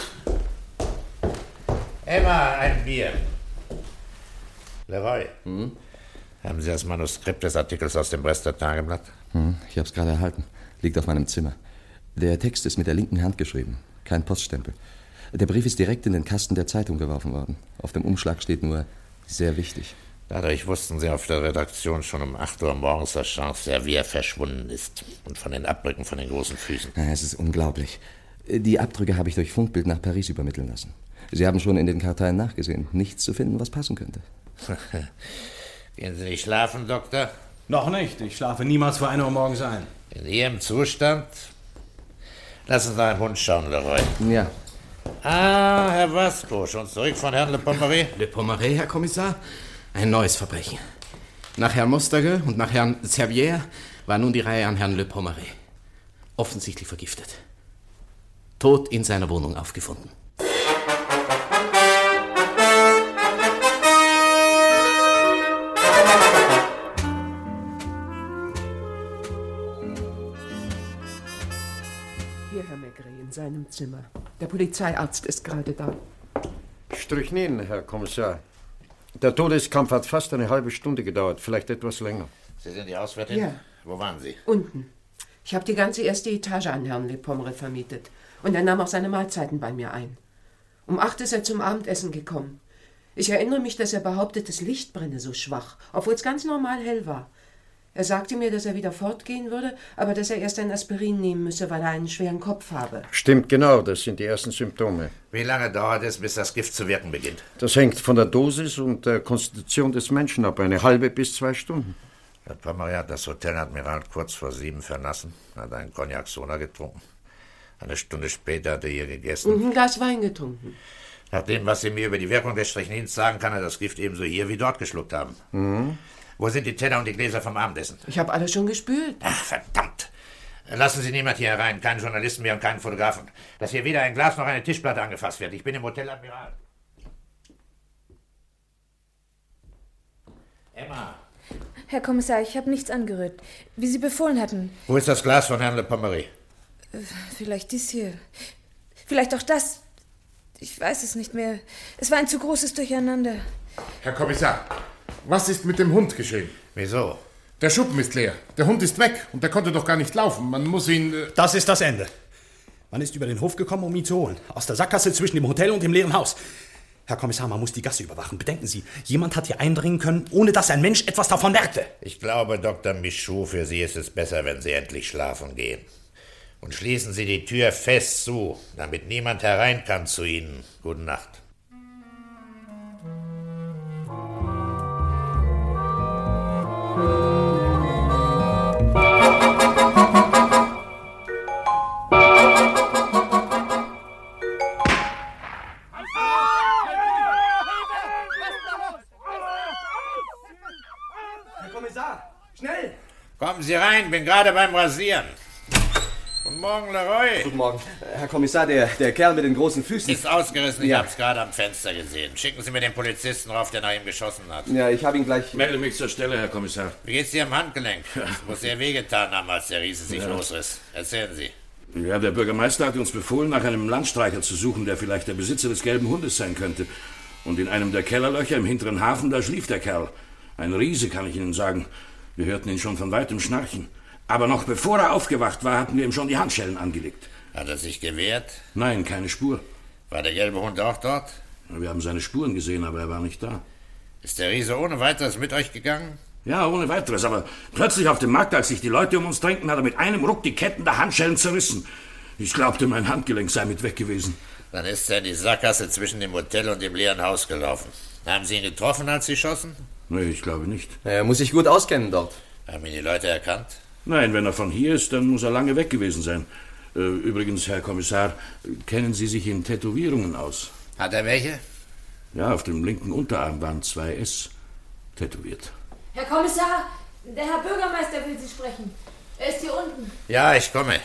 [SPEAKER 6] Emma, ein Bier. Leroy, haben Sie das Manuskript des Artikels aus dem Brester Tageblatt?
[SPEAKER 10] Ich habe es gerade erhalten. Liegt auf meinem Zimmer. Der Text ist mit der linken Hand geschrieben. Kein Poststempel. Der Brief ist direkt in den Kasten der Zeitung geworfen worden. Auf dem Umschlag steht nur, sehr wichtig.
[SPEAKER 6] Dadurch wussten Sie auf der Redaktion schon um 8 Uhr morgens, dass Jean Servier verschwunden ist. Und von den Abdrücken von den großen Füßen.
[SPEAKER 10] Es ist unglaublich. Die Abdrücke habe ich durch Funkbild nach Paris übermitteln lassen. Sie haben schon in den Karteien nachgesehen. Nichts zu finden, was passen könnte.
[SPEAKER 6] Gehen Sie nicht schlafen, Doktor?
[SPEAKER 7] Noch nicht. Ich schlafe niemals vor 1 Uhr morgens ein.
[SPEAKER 6] In Ihrem Zustand? Lassen Sie einen Hund schauen, Leroy.
[SPEAKER 10] Ja.
[SPEAKER 6] Ah, Herr Vasco, schon zurück von Herrn Le Pommeret?
[SPEAKER 15] Le Pommeret, Herr Kommissar? Ein neues Verbrechen. Nach Herrn Mostager und nach Herrn Servier war nun die Reihe an Herrn Le Pommeret. Offensichtlich vergiftet. Tot in seiner Wohnung aufgefunden.
[SPEAKER 2] Hier, Herr Maigret, in seinem Zimmer. Der Polizeiarzt ist gerade da.
[SPEAKER 17] Strychnin, Herr Kommissar. Der Todeskampf hat fast eine halbe Stunde gedauert, vielleicht etwas länger.
[SPEAKER 6] Sie sind die Auswärtin?
[SPEAKER 2] Ja.
[SPEAKER 6] Wo waren Sie?
[SPEAKER 2] Unten. Ich habe die ganze erste Etage an Herrn Le Pommeret vermietet. Und er nahm auch seine Mahlzeiten bei mir ein. Um 8 ist er zum Abendessen gekommen. Ich erinnere mich, dass er behauptet, das Licht brenne so schwach, obwohl es ganz normal hell war. Er sagte mir, dass er wieder fortgehen würde, aber dass er erst ein Aspirin nehmen müsse, weil er einen schweren Kopf habe.
[SPEAKER 17] Stimmt genau, das sind die ersten Symptome.
[SPEAKER 6] Wie lange dauert es, bis das Gift zu wirken beginnt?
[SPEAKER 17] Das hängt von der Dosis und der Konstitution des Menschen ab, 1,5 bis 2 Stunden.
[SPEAKER 6] Herr Pommeret hat das Hotel Admiral kurz vor 7 verlassen, hat einen Cognac Soda getrunken. Eine Stunde später hat er hier gegessen.
[SPEAKER 2] Und ein Glas Wein getrunken.
[SPEAKER 6] Nach dem, was Sie mir über die Wirkung des Strychnins sagen, kann er das Gift ebenso hier wie dort geschluckt haben. Wo sind die Teller und die Gläser vom Abendessen?
[SPEAKER 2] Ich habe alles schon gespült.
[SPEAKER 6] Ach, verdammt! Lassen Sie niemand hier herein, keinen Journalisten mehr und keinen Fotografen. Dass hier weder ein Glas noch eine Tischplatte angefasst wird. Ich bin im Hotel Admiral. Emma!
[SPEAKER 8] Herr Kommissar, ich habe nichts angerührt. Wie Sie befohlen hatten.
[SPEAKER 6] Wo ist das Glas von Herrn Le Pommeret?
[SPEAKER 8] Vielleicht dies hier. Vielleicht auch das. Ich weiß es nicht mehr. Es war ein zu großes Durcheinander.
[SPEAKER 11] Herr Kommissar, was ist mit dem Hund geschehen?
[SPEAKER 6] Wieso?
[SPEAKER 11] Der Schuppen ist leer. Der Hund ist weg und der konnte doch gar nicht laufen. Man muss ihn...
[SPEAKER 13] Das ist das Ende. Man ist über den Hof gekommen, um ihn zu holen. Aus der Sackgasse zwischen dem Hotel und dem leeren Haus. Herr Kommissar, man muss die Gasse überwachen. Bedenken Sie, jemand hat hier eindringen können, ohne dass ein Mensch etwas davon merkte.
[SPEAKER 6] Ich glaube, Dr. Michaud, für Sie ist es besser, wenn Sie endlich schlafen gehen. Und schließen Sie die Tür fest zu, damit niemand herein kann zu Ihnen. Gute Nacht.
[SPEAKER 13] Herr Kommissar, schnell!
[SPEAKER 6] Kommen Sie rein, bin gerade beim Rasieren. Guten Morgen, Leroy.
[SPEAKER 18] Guten Morgen. Herr Kommissar, der Kerl mit den großen Füßen...
[SPEAKER 6] Ist ausgerissen, ich
[SPEAKER 18] Ja.
[SPEAKER 6] hab's gerade am Fenster gesehen. Schicken Sie mir den Polizisten rauf, der nach ihm geschossen hat.
[SPEAKER 18] Ja, ich habe ihn gleich...
[SPEAKER 3] Melde mich zur Stelle, Herr Kommissar.
[SPEAKER 6] Wie geht's dir am Handgelenk? Muss sehr wehgetan haben, als der Riese sich losriss. Erzählen Sie.
[SPEAKER 3] Ja, der Bürgermeister hat uns befohlen, nach einem Landstreicher zu suchen, der vielleicht der Besitzer des gelben Hundes sein könnte. Und in einem der Kellerlöcher im hinteren Hafen, da schlief der Kerl. Ein Riese, kann ich Ihnen sagen. Wir hörten ihn schon von weitem schnarchen. Aber noch bevor er aufgewacht war, hatten wir ihm schon die Handschellen angelegt.
[SPEAKER 6] Hat er sich gewehrt?
[SPEAKER 3] Nein, keine Spur.
[SPEAKER 6] War der gelbe Hund auch dort?
[SPEAKER 3] Wir haben seine Spuren gesehen, aber er war nicht da.
[SPEAKER 6] Ist der Riese ohne weiteres mit euch gegangen?
[SPEAKER 3] Ja, ohne weiteres. Aber plötzlich auf dem Markt, als sich die Leute um uns drängten, hat er mit einem Ruck die Ketten der Handschellen zerrissen. Ich glaubte, mein Handgelenk sei mit weg gewesen.
[SPEAKER 6] Dann ist er in die Sackgasse zwischen dem Hotel und dem leeren Haus gelaufen. Haben Sie ihn getroffen, als Sie schossen?
[SPEAKER 3] Nee, ich glaube nicht.
[SPEAKER 18] Er muss sich gut auskennen dort.
[SPEAKER 6] Haben ihn die Leute erkannt?
[SPEAKER 3] Nein, wenn er von hier ist, dann muss er lange weg gewesen sein. Übrigens, Herr Kommissar, kennen Sie sich in Tätowierungen aus?
[SPEAKER 6] Hat er welche?
[SPEAKER 3] Ja, auf dem linken Unterarm waren 2 S tätowiert.
[SPEAKER 8] Herr Kommissar, der Herr Bürgermeister will Sie sprechen. Er ist hier unten.
[SPEAKER 6] Ja, ich komme.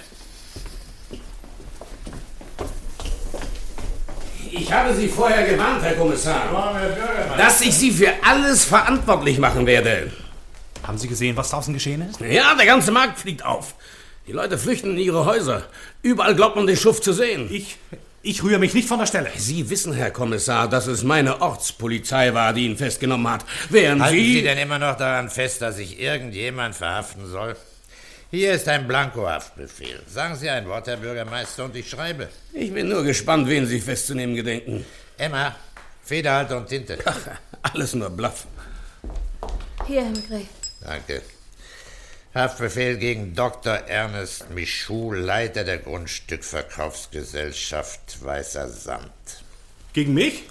[SPEAKER 3] Ich habe Sie vorher gewarnt, Herr Kommissar, dass ich Sie für alles verantwortlich machen werde.
[SPEAKER 13] Haben Sie gesehen, was draußen geschehen ist?
[SPEAKER 3] Ja, der ganze Markt fliegt auf. Die Leute flüchten in ihre Häuser. Überall glaubt man den Schuft zu sehen.
[SPEAKER 13] Ich rühre mich nicht von der Stelle.
[SPEAKER 3] Sie wissen, Herr Kommissar, dass es meine Ortspolizei war, die ihn festgenommen hat. Während
[SPEAKER 6] Halten
[SPEAKER 3] Sie...
[SPEAKER 6] Sie denn immer noch daran fest, dass ich irgendjemand verhaften soll? Hier ist ein Blankohaftbefehl. Sagen Sie ein Wort, Herr Bürgermeister, und ich schreibe.
[SPEAKER 3] Ich bin nur gespannt, wen Sie festzunehmen gedenken.
[SPEAKER 6] Emma, Federhalter und Tinte.
[SPEAKER 3] Ach, alles nur Bluff.
[SPEAKER 8] Hier, Herr Maigret.
[SPEAKER 6] Danke. Haftbefehl gegen Dr. Ernest Michaud, Leiter der Grundstückverkaufsgesellschaft Weißer Sand.
[SPEAKER 13] Gegen mich?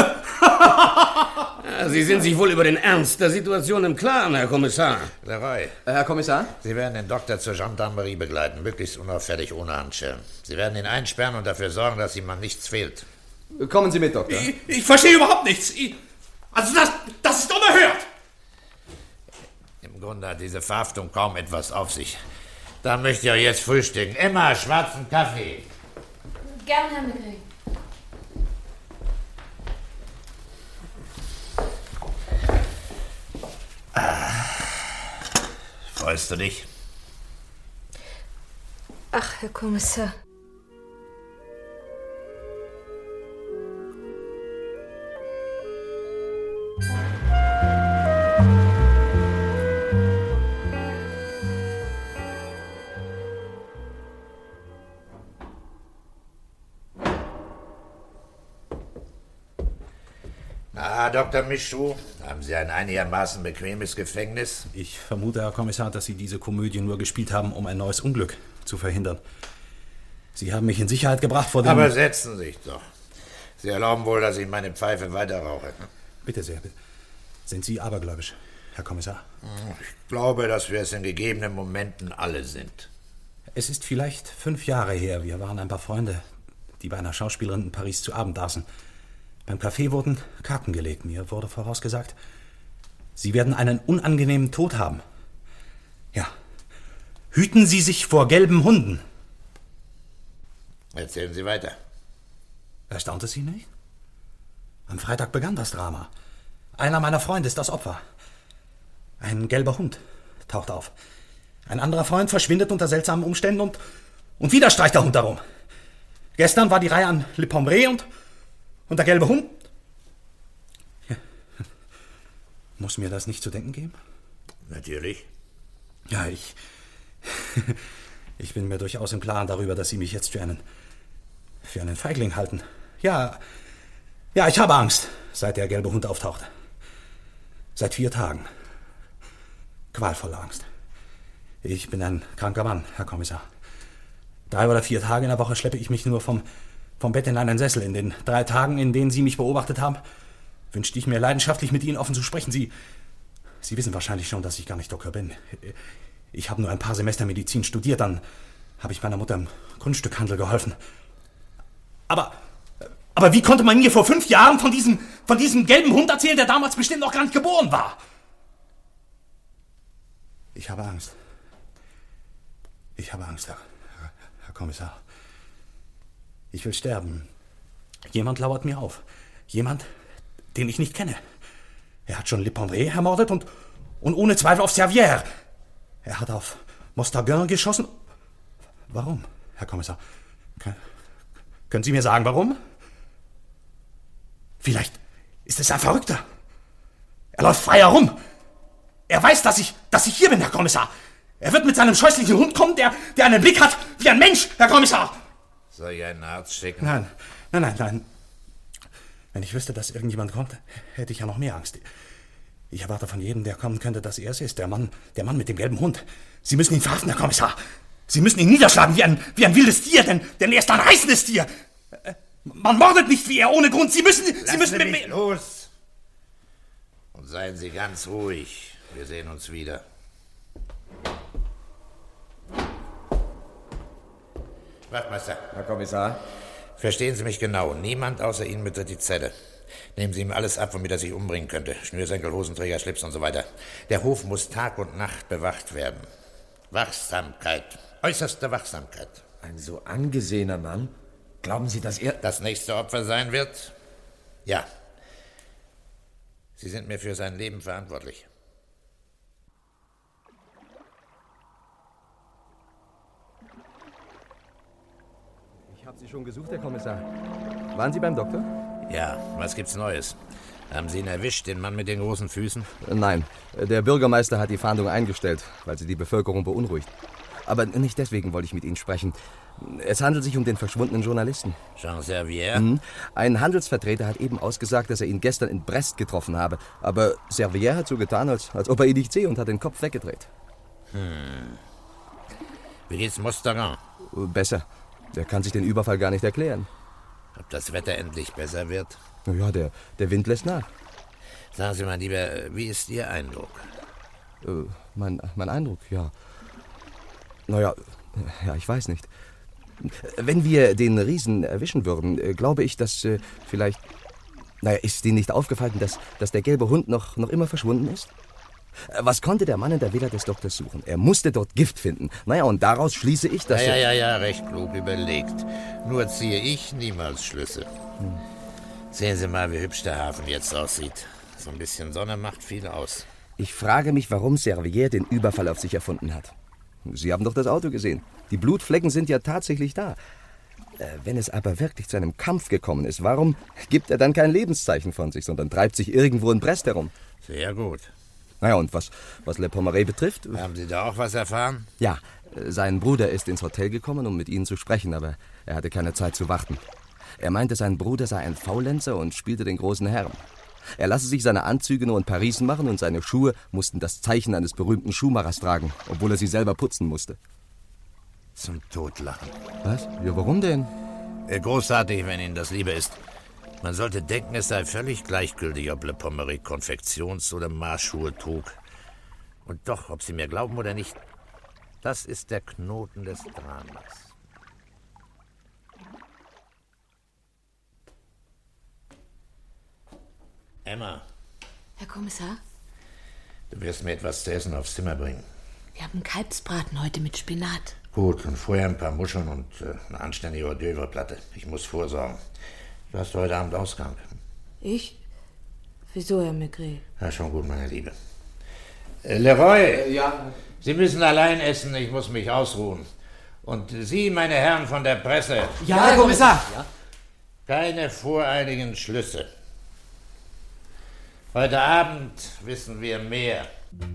[SPEAKER 3] Ja, Sie sind sich wohl über den Ernst der Situation im Klaren, Herr Kommissar.
[SPEAKER 6] Leroy.
[SPEAKER 18] Herr Kommissar?
[SPEAKER 6] Sie werden den Doktor zur Gendarmerie begleiten, möglichst unauffällig, ohne Handschellen. Sie werden ihn einsperren und dafür sorgen, dass ihm an nichts fehlt.
[SPEAKER 18] Kommen Sie mit, Doktor.
[SPEAKER 13] Ich verstehe überhaupt nichts. Also das ist unerhört.
[SPEAKER 6] Im Grunde hat diese Verhaftung kaum etwas auf sich. Da möchte ich auch jetzt frühstücken. Emma, schwarzen Kaffee.
[SPEAKER 8] Gern, Herr Maigret.
[SPEAKER 6] Freust du dich?
[SPEAKER 8] Ach, Herr Kommissar.
[SPEAKER 6] Na, Dr. Michaud, haben Sie ein einigermaßen bequemes Gefängnis?
[SPEAKER 13] Ich vermute, Herr Kommissar, dass Sie diese Komödie nur gespielt haben, um ein neues Unglück zu verhindern. Sie haben mich in Sicherheit gebracht vor dem...
[SPEAKER 6] Aber setzen Sie sich doch. Sie erlauben wohl, dass ich meine Pfeife weiter rauche.
[SPEAKER 13] Bitte sehr, bitte. Sind Sie abergläubisch, Herr Kommissar?
[SPEAKER 6] Ich glaube, dass wir es in gegebenen Momenten alle sind.
[SPEAKER 13] Es ist vielleicht 5 Jahre her. Wir waren ein paar Freunde, die bei einer Schauspielerin in Paris zu Abend aßen. Beim Café wurden Karten gelegt. Mir wurde vorausgesagt, Sie werden einen unangenehmen Tod haben. Ja. Hüten Sie sich vor gelben Hunden.
[SPEAKER 6] Erzählen Sie weiter.
[SPEAKER 13] Erstaunt es Sie nicht? Am Freitag begann das Drama. Einer meiner Freunde ist das Opfer. Ein gelber Hund taucht auf. Ein anderer Freund verschwindet unter seltsamen Umständen und wieder streicht der Hund darum. Gestern war die Reihe an Le Pommeraye und der gelbe Hund. Ja. Muss mir das nicht zu denken geben?
[SPEAKER 6] Natürlich.
[SPEAKER 13] Ja, ich bin mir durchaus im Klaren darüber, dass Sie mich jetzt für einen Feigling halten. Ja, ich habe Angst, seit der gelbe Hund auftauchte. Seit 4 Tagen. Qualvolle Angst. Ich bin ein kranker Mann, Herr Kommissar. 3 oder 4 Tage in der Woche schleppe ich mich nur vom Bett in einen Sessel. In den 3 Tagen, in denen Sie mich beobachtet haben, wünschte ich mir leidenschaftlich, mit Ihnen offen zu sprechen. Sie wissen wahrscheinlich schon, dass ich gar nicht Doktor bin. Ich habe nur ein paar Semester Medizin studiert, dann habe ich meiner Mutter im Grundstückhandel geholfen. Aber wie konnte man mir vor 5 Jahren von diesem gelben Hund erzählen, der damals bestimmt noch gar nicht geboren war? Ich habe Angst. Ich habe Angst, Herr Kommissar. Ich will sterben. Jemand lauert mir auf. Jemand, den ich nicht kenne. Er hat schon Le Pommeraye ermordet und ohne Zweifel auf Servière. Er hat auf Mostagain geschossen. Warum, Herr Kommissar? Können Sie mir sagen, warum? Vielleicht ist es ein Verrückter. Er läuft frei herum. Er weiß, dass ich hier bin, Herr Kommissar. Er wird mit seinem scheußlichen Hund kommen, der einen Blick hat wie ein Mensch, Herr Kommissar.
[SPEAKER 6] Soll ich einen Arzt schicken?
[SPEAKER 13] Nein. Wenn ich wüsste, dass irgendjemand kommt, hätte ich ja noch mehr Angst. Ich erwarte von jedem, der kommen könnte, dass er es ist. Der Mann mit dem gelben Hund. Sie müssen ihn verhaften, Herr Kommissar. Sie müssen ihn niederschlagen wie ein wildes Tier, denn er ist ein reißendes Tier. Man mordet nicht wie er ohne Grund. Sie müssen
[SPEAKER 6] mit mir los. Und seien Sie ganz ruhig. Wir sehen uns wieder. Wachtmeister.
[SPEAKER 18] Herr Kommissar.
[SPEAKER 6] Verstehen Sie mich genau. Niemand außer Ihnen betritt die Zelle. Nehmen Sie ihm alles ab, womit er sich umbringen könnte. Schnürsenkel, Hosenträger, Schlips und so weiter. Der Hof muss Tag und Nacht bewacht werden. Wachsamkeit. Äußerste Wachsamkeit.
[SPEAKER 18] Ein so angesehener Mann? Glauben Sie, dass er
[SPEAKER 6] das nächste Opfer sein wird? Ja. Sie sind mir für sein Leben verantwortlich.
[SPEAKER 18] Ich habe Sie schon gesucht, Herr Kommissar. Waren Sie beim Doktor?
[SPEAKER 6] Ja, was gibt's Neues? Haben Sie ihn erwischt, den Mann mit den großen Füßen?
[SPEAKER 10] Nein, der Bürgermeister hat die Fahndung eingestellt, weil sie die Bevölkerung beunruhigt. Aber nicht deswegen wollte ich mit Ihnen sprechen. Es handelt sich um den verschwundenen Journalisten.
[SPEAKER 6] Jean Servière?
[SPEAKER 10] Ein Handelsvertreter hat eben ausgesagt, dass er ihn gestern in Brest getroffen habe. Aber Servière hat so getan, als ob er ihn nicht sehe und hat den Kopf weggedreht.
[SPEAKER 6] Wie geht's Mostagain?
[SPEAKER 10] Besser. Der kann sich den Überfall gar nicht erklären.
[SPEAKER 6] Ob das Wetter endlich besser wird?
[SPEAKER 10] Ja, der Wind lässt nach.
[SPEAKER 6] Sagen Sie mal lieber, wie ist Ihr Eindruck?
[SPEAKER 10] Mein Eindruck, ja. Naja, ich weiß nicht. Wenn wir den Riesen erwischen würden, glaube ich, dass vielleicht... ist Ihnen nicht aufgefallen, dass der gelbe Hund noch immer verschwunden ist? Was konnte der Mann in der Villa des Doktors suchen? Er musste dort Gift finden. Und daraus schließe ich, dass
[SPEAKER 6] Ja, recht klug überlegt. Nur ziehe ich niemals Schlüsse. Sehen Sie mal, wie hübsch der Hafen jetzt aussieht. So ein bisschen Sonne macht viel aus.
[SPEAKER 10] Ich frage mich, warum Servière den Überfall auf sich erfunden hat. Sie haben doch das Auto gesehen. Die Blutflecken sind ja tatsächlich da. Wenn es aber wirklich zu einem Kampf gekommen ist, warum gibt er dann kein Lebenszeichen von sich, sondern treibt sich irgendwo in Brest herum?
[SPEAKER 6] Sehr gut.
[SPEAKER 10] Und was Le Pommeraye betrifft...
[SPEAKER 6] Haben Sie da auch was erfahren?
[SPEAKER 10] Ja, sein Bruder ist ins Hotel gekommen, um mit Ihnen zu sprechen, aber er hatte keine Zeit zu warten. Er meinte, sein Bruder sei ein Faulenzer und spielte den großen Herrn. Er lasse sich seine Anzüge nur in Paris machen und seine Schuhe mussten das Zeichen eines berühmten Schuhmachers tragen, obwohl er sie selber putzen musste.
[SPEAKER 6] Zum Totlachen.
[SPEAKER 10] Was? Ja, warum denn?
[SPEAKER 6] Großartig, wenn Ihnen das lieber ist. Man sollte denken, es sei völlig gleichgültig, ob Le Pommeraye Konfektions- oder Marschschuhe trug. Und doch, ob Sie mir glauben oder nicht, das ist der Knoten des Dramas. Emma.
[SPEAKER 8] Herr Kommissar?
[SPEAKER 6] Du wirst mir etwas zu essen aufs Zimmer bringen.
[SPEAKER 8] Wir haben Kalbsbraten heute mit Spinat.
[SPEAKER 6] Gut, und vorher ein paar Muscheln und eine anständige Hors-d'oeuvre-Platte. Ich muss vorsorgen. Du hast heute Abend Ausgang.
[SPEAKER 8] Ich? Wieso, Herr Maigret?
[SPEAKER 6] Ja, schon gut, meine Liebe. Leroy!
[SPEAKER 18] Ja?
[SPEAKER 6] Sie müssen allein essen, ich muss mich ausruhen. Und Sie, meine Herren von der Presse...
[SPEAKER 18] Ja, Herr Kommissar! Ja?
[SPEAKER 6] Keine voreiligen Schlüsse. Heute Abend wissen wir mehr.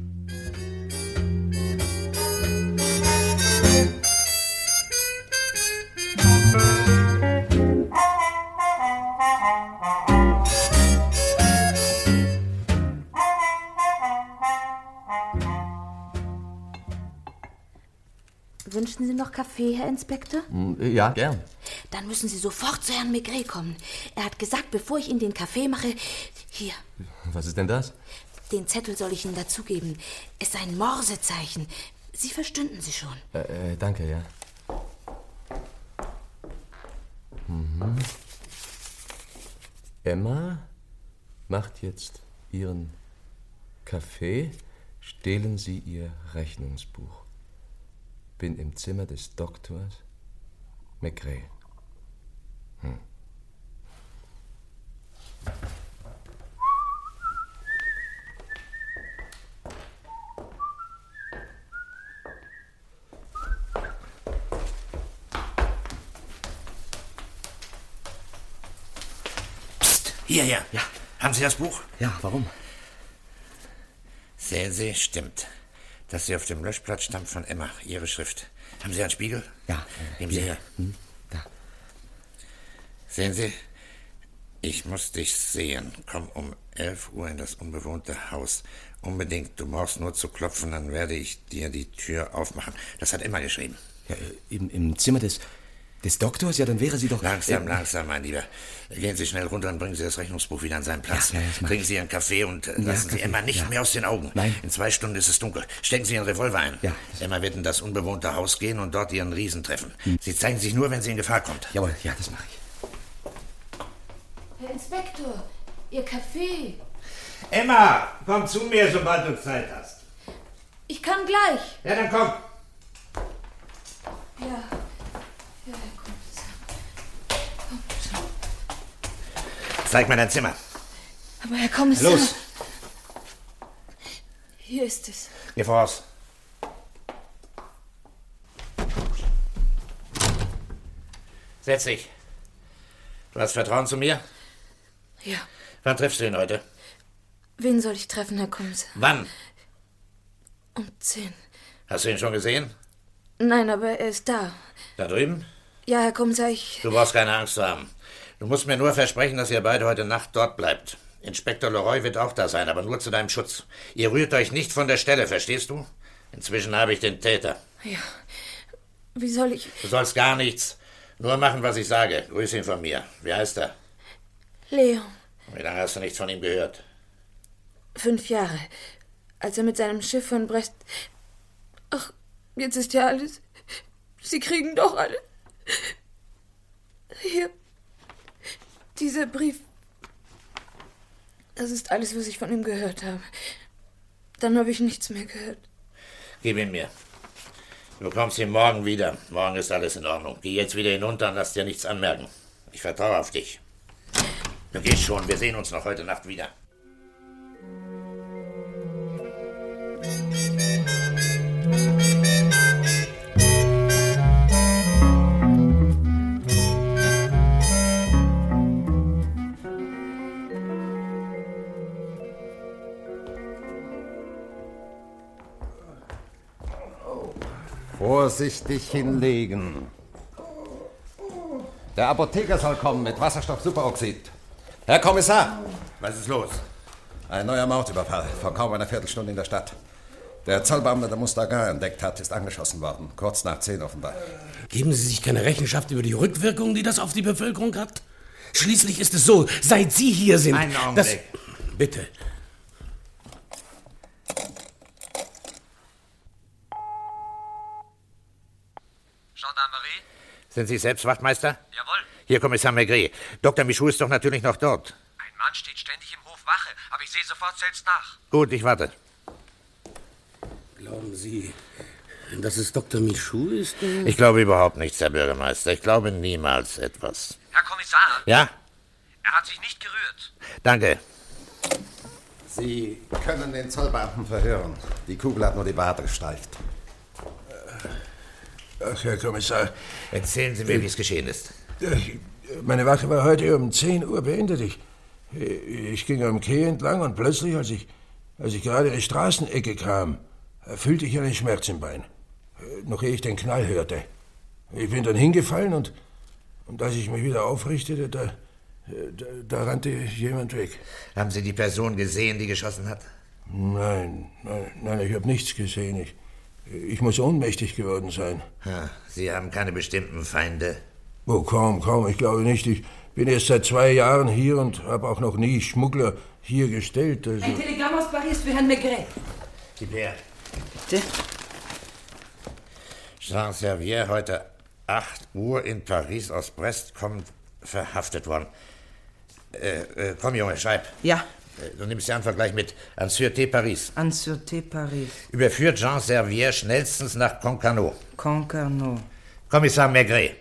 [SPEAKER 8] Wünschen Sie noch Kaffee, Herr Inspektor?
[SPEAKER 10] Ja, gern.
[SPEAKER 8] Dann müssen Sie sofort zu Herrn Maigret kommen. Er hat gesagt, bevor ich Ihnen den Kaffee mache... Hier,
[SPEAKER 10] Was ist denn das?
[SPEAKER 8] den Zettel soll ich Ihnen dazugeben. Es ist ein Morsezeichen. Sie verstünden sie schon.
[SPEAKER 10] Danke, ja. Emma macht jetzt ihren Kaffee. Stehlen Sie Ihr Rechnungsbuch. Bin im Zimmer des Doktors Maigret.
[SPEAKER 6] Psst, hierher. Ja. Haben Sie das Buch?
[SPEAKER 10] Ja, warum?
[SPEAKER 6] Sehen Sie, stimmt. Das hier auf dem Löschblatt stammt von Emma, Ihre Schrift. Haben Sie einen Spiegel?
[SPEAKER 10] Ja.
[SPEAKER 6] Nehmen Sie her.
[SPEAKER 10] Da.
[SPEAKER 6] Sehen Sie, ich muss dich sehen. Komm um 11 Uhr in das unbewohnte Haus. Unbedingt, du brauchst nur zu klopfen, dann werde ich dir die Tür aufmachen. Das hat Emma geschrieben.
[SPEAKER 10] Ja, im Zimmer des Doktors? Ja, dann wäre sie doch...
[SPEAKER 6] Langsam, mein Lieber. Gehen Sie schnell runter und bringen Sie das Rechnungsbuch wieder an seinen Platz.
[SPEAKER 10] Ja, das mach
[SPEAKER 6] Trinken Sie Ihren Kaffee und lassen Sie Emma nicht mehr aus den Augen.
[SPEAKER 10] Nein.
[SPEAKER 6] In 2 Stunden ist es dunkel. Stecken Sie Ihren Revolver ein.
[SPEAKER 10] Ja.
[SPEAKER 6] Emma wird in das unbewohnte Haus gehen und dort Ihren Riesen treffen. Sie zeigen sich nur, wenn sie in Gefahr kommt.
[SPEAKER 10] Jawohl, ja, das mache ich.
[SPEAKER 8] Herr Inspektor, Ihr Kaffee.
[SPEAKER 6] Emma, komm zu mir, sobald du Zeit hast.
[SPEAKER 8] Ich kann gleich.
[SPEAKER 6] Ja, dann komm.
[SPEAKER 8] Ja, Herr Kommissar. Kommt schon.
[SPEAKER 6] Zeig mir dein Zimmer.
[SPEAKER 8] Aber Herr Kommissar...
[SPEAKER 6] Los.
[SPEAKER 8] Hier ist es.
[SPEAKER 6] Geh voraus. Setz dich. Du hast Vertrauen zu mir?
[SPEAKER 8] Ja.
[SPEAKER 6] Wann triffst du ihn heute?
[SPEAKER 8] Wen soll ich treffen, Herr Kommissar?
[SPEAKER 6] Wann?
[SPEAKER 8] Um 10.
[SPEAKER 6] Hast du ihn schon gesehen?
[SPEAKER 8] Nein, aber er ist da.
[SPEAKER 6] Da drüben?
[SPEAKER 8] Ja, Herr Kommissar, ich...
[SPEAKER 6] Du brauchst keine Angst zu haben. Du musst mir nur versprechen, dass ihr beide heute Nacht dort bleibt. Inspektor Leroy wird auch da sein, aber nur zu deinem Schutz. Ihr rührt euch nicht von der Stelle, verstehst du? Inzwischen habe ich den Täter.
[SPEAKER 8] Ja. Wie soll ich...
[SPEAKER 6] Du sollst gar nichts. Nur machen, was ich sage. Grüß ihn von mir. Wie heißt er?
[SPEAKER 8] Leon.
[SPEAKER 6] Wie lange hast du nichts von ihm gehört?
[SPEAKER 8] 5 Jahre. Als er mit seinem Schiff von Brest... Ach, jetzt ist ja alles... Sie kriegen doch alles... Hier... Dieser Brief... Das ist alles, was ich von ihm gehört habe. Dann habe ich nichts mehr gehört.
[SPEAKER 6] Gib ihn mir. Du bekommst ihn morgen wieder. Morgen ist alles in Ordnung. Geh jetzt wieder hinunter und lass dir nichts anmerken. Ich vertraue auf dich. Du gehst schon. Wir sehen uns noch heute Nacht wieder.
[SPEAKER 4] Vorsichtig hinlegen. Der Apotheker soll kommen mit Wasserstoffsuperoxid. Herr Kommissar!
[SPEAKER 6] Was ist los?
[SPEAKER 4] Ein neuer Mordüberfall, vor kaum einer Viertelstunde in der Stadt. Der Zollbeamte, der Mustagin entdeckt hat, ist angeschossen worden. Kurz nach 10 offenbar.
[SPEAKER 3] Geben Sie sich keine Rechenschaft über die Rückwirkung, die das auf die Bevölkerung hat? Schließlich ist es so, seit Sie hier sind...
[SPEAKER 6] Einen Augenblick.
[SPEAKER 3] Bitte.
[SPEAKER 19] Gendarmerie?
[SPEAKER 6] Sind Sie selbst Wachtmeister?
[SPEAKER 19] Jawohl.
[SPEAKER 6] Hier Kommissar Maigret. Dr. Michaud ist doch natürlich noch dort.
[SPEAKER 19] Ein Mann steht ständig im Hof Wache, aber ich sehe sofort selbst nach.
[SPEAKER 6] Gut, ich warte.
[SPEAKER 3] Glauben Sie, dass es Dr. Michaud ist?
[SPEAKER 6] Ich glaube überhaupt nichts, Herr Bürgermeister. Ich glaube niemals etwas.
[SPEAKER 19] Herr Kommissar?
[SPEAKER 6] Ja?
[SPEAKER 19] Er hat sich nicht gerührt.
[SPEAKER 6] Danke.
[SPEAKER 4] Sie können den Zollbeamten verhören. Die Kugel hat nur die Wade gestreift.
[SPEAKER 20] Ach, Herr Kommissar.
[SPEAKER 6] Erzählen Sie mir, wie es geschehen ist.
[SPEAKER 20] Meine Wache war heute um 10 Uhr beendet. Ich ging am Quai entlang und plötzlich, als ich gerade in die Straßenecke kam, fühlte ich einen Schmerz im Bein. Noch ehe ich den Knall hörte. Ich bin dann hingefallen und als ich mich wieder aufrichtete, da rannte jemand weg.
[SPEAKER 6] Haben Sie die Person gesehen, die geschossen hat?
[SPEAKER 20] Nein, ich habe nichts gesehen. Ich muss ohnmächtig geworden sein.
[SPEAKER 6] Sie haben keine bestimmten Feinde?
[SPEAKER 20] Oh, kaum, ich glaube nicht. Ich bin erst seit 2 Jahren hier und habe auch noch nie Schmuggler hier gestellt. Also.
[SPEAKER 21] Ein Telegramm aus Paris für Herrn Maigret.
[SPEAKER 6] Gib her.
[SPEAKER 21] Bitte?
[SPEAKER 6] Jean Servier, heute 8 Uhr in Paris aus Brest, kommt verhaftet worden. Komm, Junge, schreib.
[SPEAKER 21] Ja.
[SPEAKER 6] Du nimmst sie einfach gleich mit. An Sûreté Paris.
[SPEAKER 21] An Sûreté Paris.
[SPEAKER 6] Überführt Jean Servier schnellstens nach Concarneau.
[SPEAKER 21] Concarneau.
[SPEAKER 6] Kommissar Maigret.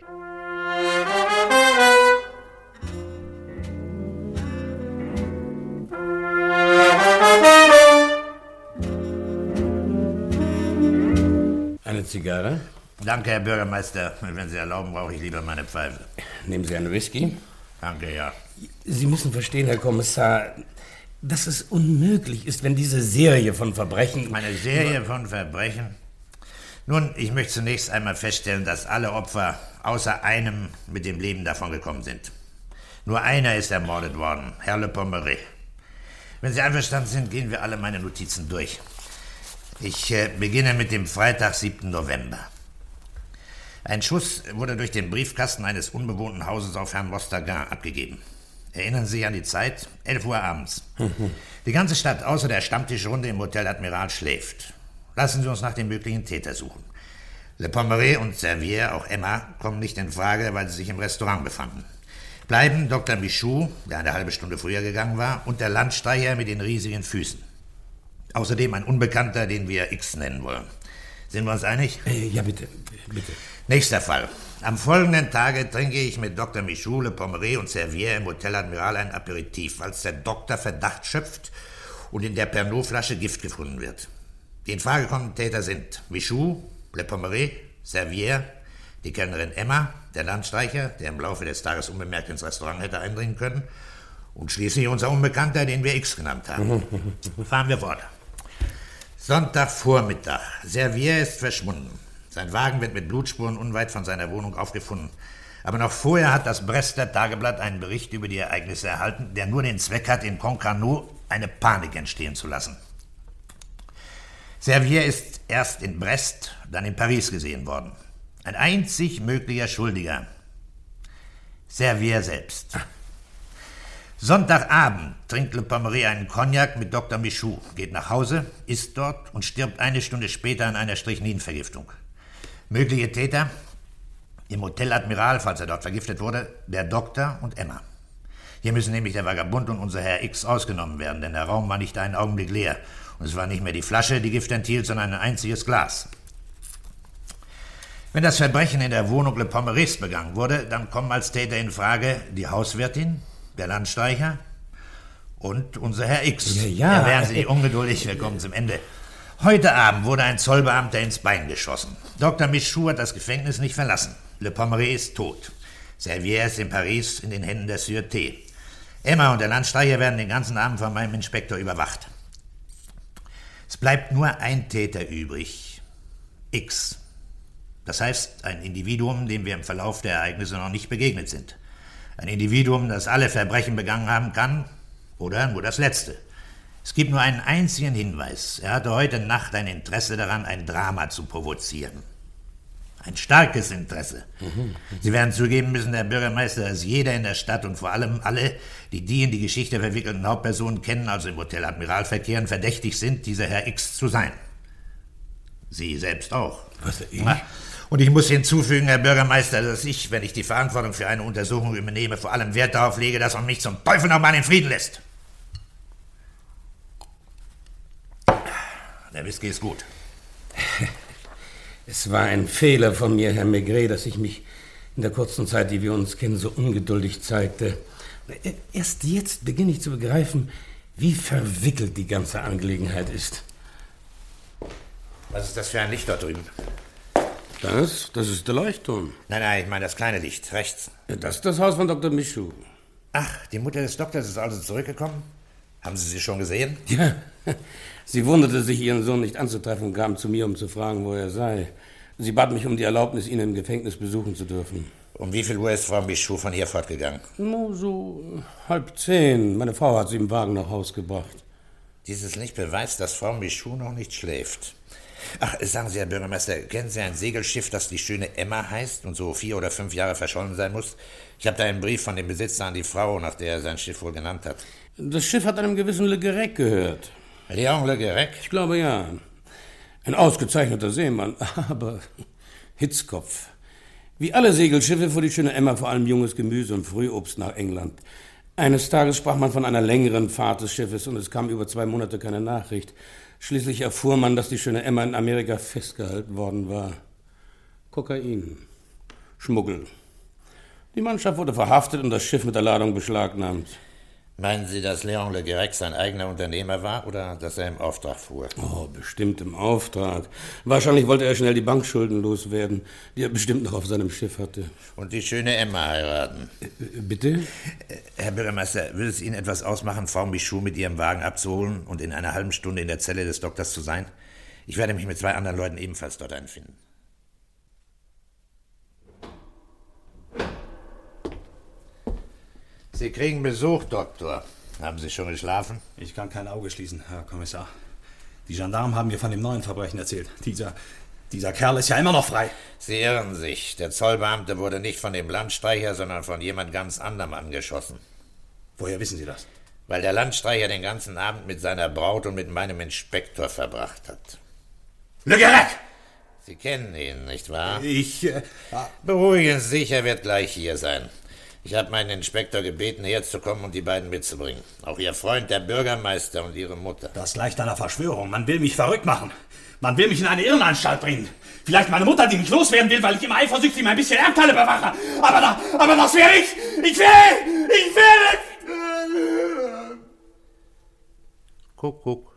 [SPEAKER 3] Eine Zigarre?
[SPEAKER 6] Danke, Herr Bürgermeister. Wenn Sie erlauben, brauche ich lieber meine Pfeife.
[SPEAKER 3] Nehmen Sie einen Whisky?
[SPEAKER 6] Danke, ja.
[SPEAKER 3] Sie müssen verstehen, Herr Kommissar, dass es unmöglich ist, wenn diese Serie von Verbrechen...
[SPEAKER 6] Eine Serie von Verbrechen? Nun, ich möchte zunächst einmal feststellen, dass alle Opfer außer einem mit dem Leben davongekommen sind. Nur einer ist ermordet worden, Herr Le Pommeret. Wenn Sie einverstanden sind, gehen wir alle meine Notizen durch. Ich beginne mit dem Freitag, 7. November. Ein Schuss wurde durch den Briefkasten eines unbewohnten Hauses auf Herrn Mostagain abgegeben. Erinnern Sie sich an die Zeit? 11 Uhr abends. Die ganze Stadt außer der Stammtischrunde im Hotel Admiral schläft. Lassen Sie uns nach dem möglichen Täter suchen. Le Pommeret und Servier, auch Emma, kommen nicht in Frage, weil sie sich im Restaurant befanden. Bleiben Dr. Michaud, der eine halbe Stunde früher gegangen war, und der Landstreicher mit den riesigen Füßen. Außerdem ein Unbekannter, den wir X nennen wollen. Sind wir uns einig?
[SPEAKER 3] Ja, bitte.
[SPEAKER 6] Nächster Fall. Am folgenden Tage trinke ich mit Dr. Michaud, Le Pommeret und Servier im Hotel Admiral ein Aperitif, als der Doktor Verdacht schöpft und in der Pernod-Flasche Gift gefunden wird. Die in Frage kommenden Täter sind Michaud, Le Pommeret, Servier, die Kellnerin Emma, der Landstreicher, der im Laufe des Tages unbemerkt ins Restaurant hätte eindringen können, und schließlich unser Unbekannter, den wir X genannt haben. Fahren wir fort. Sonntagvormittag. Servier ist verschwunden. Sein Wagen wird mit Blutspuren unweit von seiner Wohnung aufgefunden. Aber noch vorher hat das Brester Tageblatt einen Bericht über die Ereignisse erhalten, der nur den Zweck hat, in Concarneau eine Panik entstehen zu lassen. Servier ist erst in Brest, dann in Paris gesehen worden. Ein einzig möglicher Schuldiger. Servier selbst. Sonntagabend trinkt Le Pommeret einen Cognac mit Dr. Michaud, geht nach Hause, isst dort und stirbt eine Stunde später an einer Strychninvergiftung. Mögliche Täter? Im Hotel Admiral, falls er dort vergiftet wurde, der Doktor und Emma. Hier müssen nämlich der Vagabund und unser Herr X ausgenommen werden, denn der Raum war nicht einen Augenblick leer. Und es war nicht mehr die Flasche, die Gift enthielt, sondern ein einziges Glas. Wenn das Verbrechen in der Wohnung Le Pommerets begangen wurde, dann kommen als Täter in Frage die Hauswirtin, der Landstreicher und unser Herr X. Ja, werden Sie nicht ungeduldig, wir kommen zum Ende. Heute Abend wurde ein Zollbeamter ins Bein geschossen. Dr. Michaud hat das Gefängnis nicht verlassen. Le Pommeret ist tot. Servier ist in Paris in den Händen der Sûreté. Emma und der Landstreicher werden den ganzen Abend von meinem Inspektor überwacht. Es bleibt nur ein Täter übrig. X. Das heißt, ein Individuum, dem wir im Verlauf der Ereignisse noch nicht begegnet sind. Ein Individuum, das alle Verbrechen begangen haben kann oder nur das letzte. Es gibt nur einen einzigen Hinweis. Er hatte heute Nacht ein Interesse daran, ein Drama zu provozieren. Ein starkes Interesse. Sie werden zugeben müssen, Herr Bürgermeister, dass jeder in der Stadt und vor allem alle, die in die Geschichte verwickelten Hauptpersonen kennen, also im Hotel Admiral verkehren, verdächtig sind, dieser Herr X zu sein. Sie selbst auch.
[SPEAKER 3] Was, ich?
[SPEAKER 6] Und ich muss hinzufügen, Herr Bürgermeister, dass ich, wenn ich die Verantwortung für eine Untersuchung übernehme, vor allem Wert darauf lege, dass man mich zum Teufel nochmal in Frieden lässt. Der Whisky ist gut.
[SPEAKER 3] Es war ein Fehler von mir, Herr Maigret, dass ich mich in der kurzen Zeit, die wir uns kennen, so ungeduldig zeigte. Erst jetzt beginne ich zu begreifen, wie verwickelt die ganze Angelegenheit ist.
[SPEAKER 6] Was ist das für ein Licht dort drüben?
[SPEAKER 3] Das ist der Leuchtturm.
[SPEAKER 6] Nein, ich meine das kleine Licht, rechts.
[SPEAKER 3] Das ist das Haus von Dr. Michaud.
[SPEAKER 6] Ach, die Mutter des Doktors ist also zurückgekommen? Haben Sie sie schon gesehen?
[SPEAKER 3] Ja, sie wunderte sich, ihren Sohn nicht anzutreffen und kam zu mir, um zu fragen, wo er sei. Sie bat mich um die Erlaubnis, ihn im Gefängnis besuchen zu dürfen.
[SPEAKER 6] Um wie viel Uhr ist Frau Michaud von hier fortgegangen?
[SPEAKER 3] Nur so 9:30. Meine Frau hat sie im Wagen nach Haus gebracht.
[SPEAKER 6] Dieses Licht beweist, dass Frau Michaud noch nicht schläft. Ach, sagen Sie, Herr Bürgermeister, kennen Sie ein Segelschiff, das die schöne Emma heißt und so 4 oder 5 Jahre verschollen sein muss? Ich habe da einen Brief von dem Besitzer an die Frau, nach der er sein Schiff wohl genannt hat.
[SPEAKER 3] Das Schiff hat einem gewissen Le Guerec gehört.
[SPEAKER 6] Léon Le Guerec?
[SPEAKER 3] Ich glaube, ja. Ein ausgezeichneter Seemann, aber Hitzkopf. Wie alle Segelschiffe fuhr die schöne Emma vor allem junges Gemüse und Frühobst nach England. Eines Tages sprach man von einer längeren Fahrt des Schiffes und es kam über 2 Monate keine Nachricht. Schließlich erfuhr man, dass die schöne Emma in Amerika festgehalten worden war. Kokain. Schmuggel. Die Mannschaft wurde verhaftet und das Schiff mit der Ladung beschlagnahmt.
[SPEAKER 6] Meinen Sie, dass Léon Le Guerec sein eigener Unternehmer war oder dass er im Auftrag fuhr?
[SPEAKER 3] Oh, bestimmt im Auftrag. Wahrscheinlich wollte er schnell die Bankschulden loswerden, die er bestimmt noch auf seinem Schiff hatte.
[SPEAKER 6] Und die schöne Emma heiraten?
[SPEAKER 3] Bitte?
[SPEAKER 6] Herr Bürgermeister, will es Ihnen etwas ausmachen, Frau Michaud mit ihrem Wagen abzuholen und in einer halben Stunde in der Zelle des Doktors zu sein? Ich werde mich mit 2 anderen Leuten ebenfalls dort einfinden. Sie kriegen Besuch, Doktor. Haben Sie schon geschlafen?
[SPEAKER 13] Ich kann kein Auge schließen, Herr Kommissar. Die Gendarmen haben mir von dem neuen Verbrechen erzählt. Dieser Kerl ist ja immer noch frei.
[SPEAKER 6] Sie irren sich. Der Zollbeamte wurde nicht von dem Landstreicher, sondern von jemand ganz anderem angeschossen.
[SPEAKER 13] Woher wissen Sie das?
[SPEAKER 6] Weil der Landstreicher den ganzen Abend mit seiner Braut und mit meinem Inspektor verbracht hat.
[SPEAKER 13] Le Guerec!
[SPEAKER 6] Sie kennen ihn, nicht wahr?
[SPEAKER 13] Ja.
[SPEAKER 6] Beruhigen Sie sich, er wird gleich hier sein. Ich habe meinen Inspektor gebeten, herzukommen und die beiden mitzubringen. Auch Ihr Freund, der Bürgermeister und Ihre Mutter.
[SPEAKER 13] Das gleicht einer Verschwörung. Man will mich verrückt machen. Man will mich in eine Irrenanstalt bringen. Vielleicht meine Mutter, die mich loswerden will, weil ich immer eifersüchtig ein bisschen Erbteile bewache. Aber das wäre ich! Ich will!
[SPEAKER 6] Kuckuck.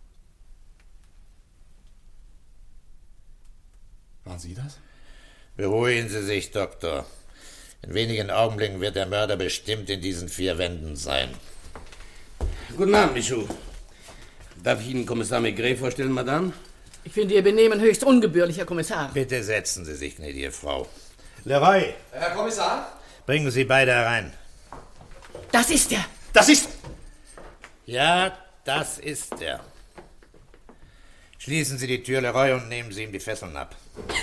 [SPEAKER 13] Waren Sie das?
[SPEAKER 6] Beruhigen Sie sich, Doktor. In wenigen Augenblicken wird der Mörder bestimmt in diesen 4 Wänden sein.
[SPEAKER 3] Guten Abend, Michaud. Darf ich Ihnen Kommissar Maigret vorstellen, Madame?
[SPEAKER 1] Ich finde Ihr Benehmen höchst ungebührlich, Herr Kommissar.
[SPEAKER 6] Bitte setzen Sie sich, gnädige Frau.
[SPEAKER 18] Leroy! Herr Kommissar?
[SPEAKER 6] Bringen Sie beide herein.
[SPEAKER 1] Das ist er!
[SPEAKER 13] Das ist...
[SPEAKER 6] Ja, das ist er. Schließen Sie die Tür, Leroy, und nehmen Sie ihm die Fesseln ab.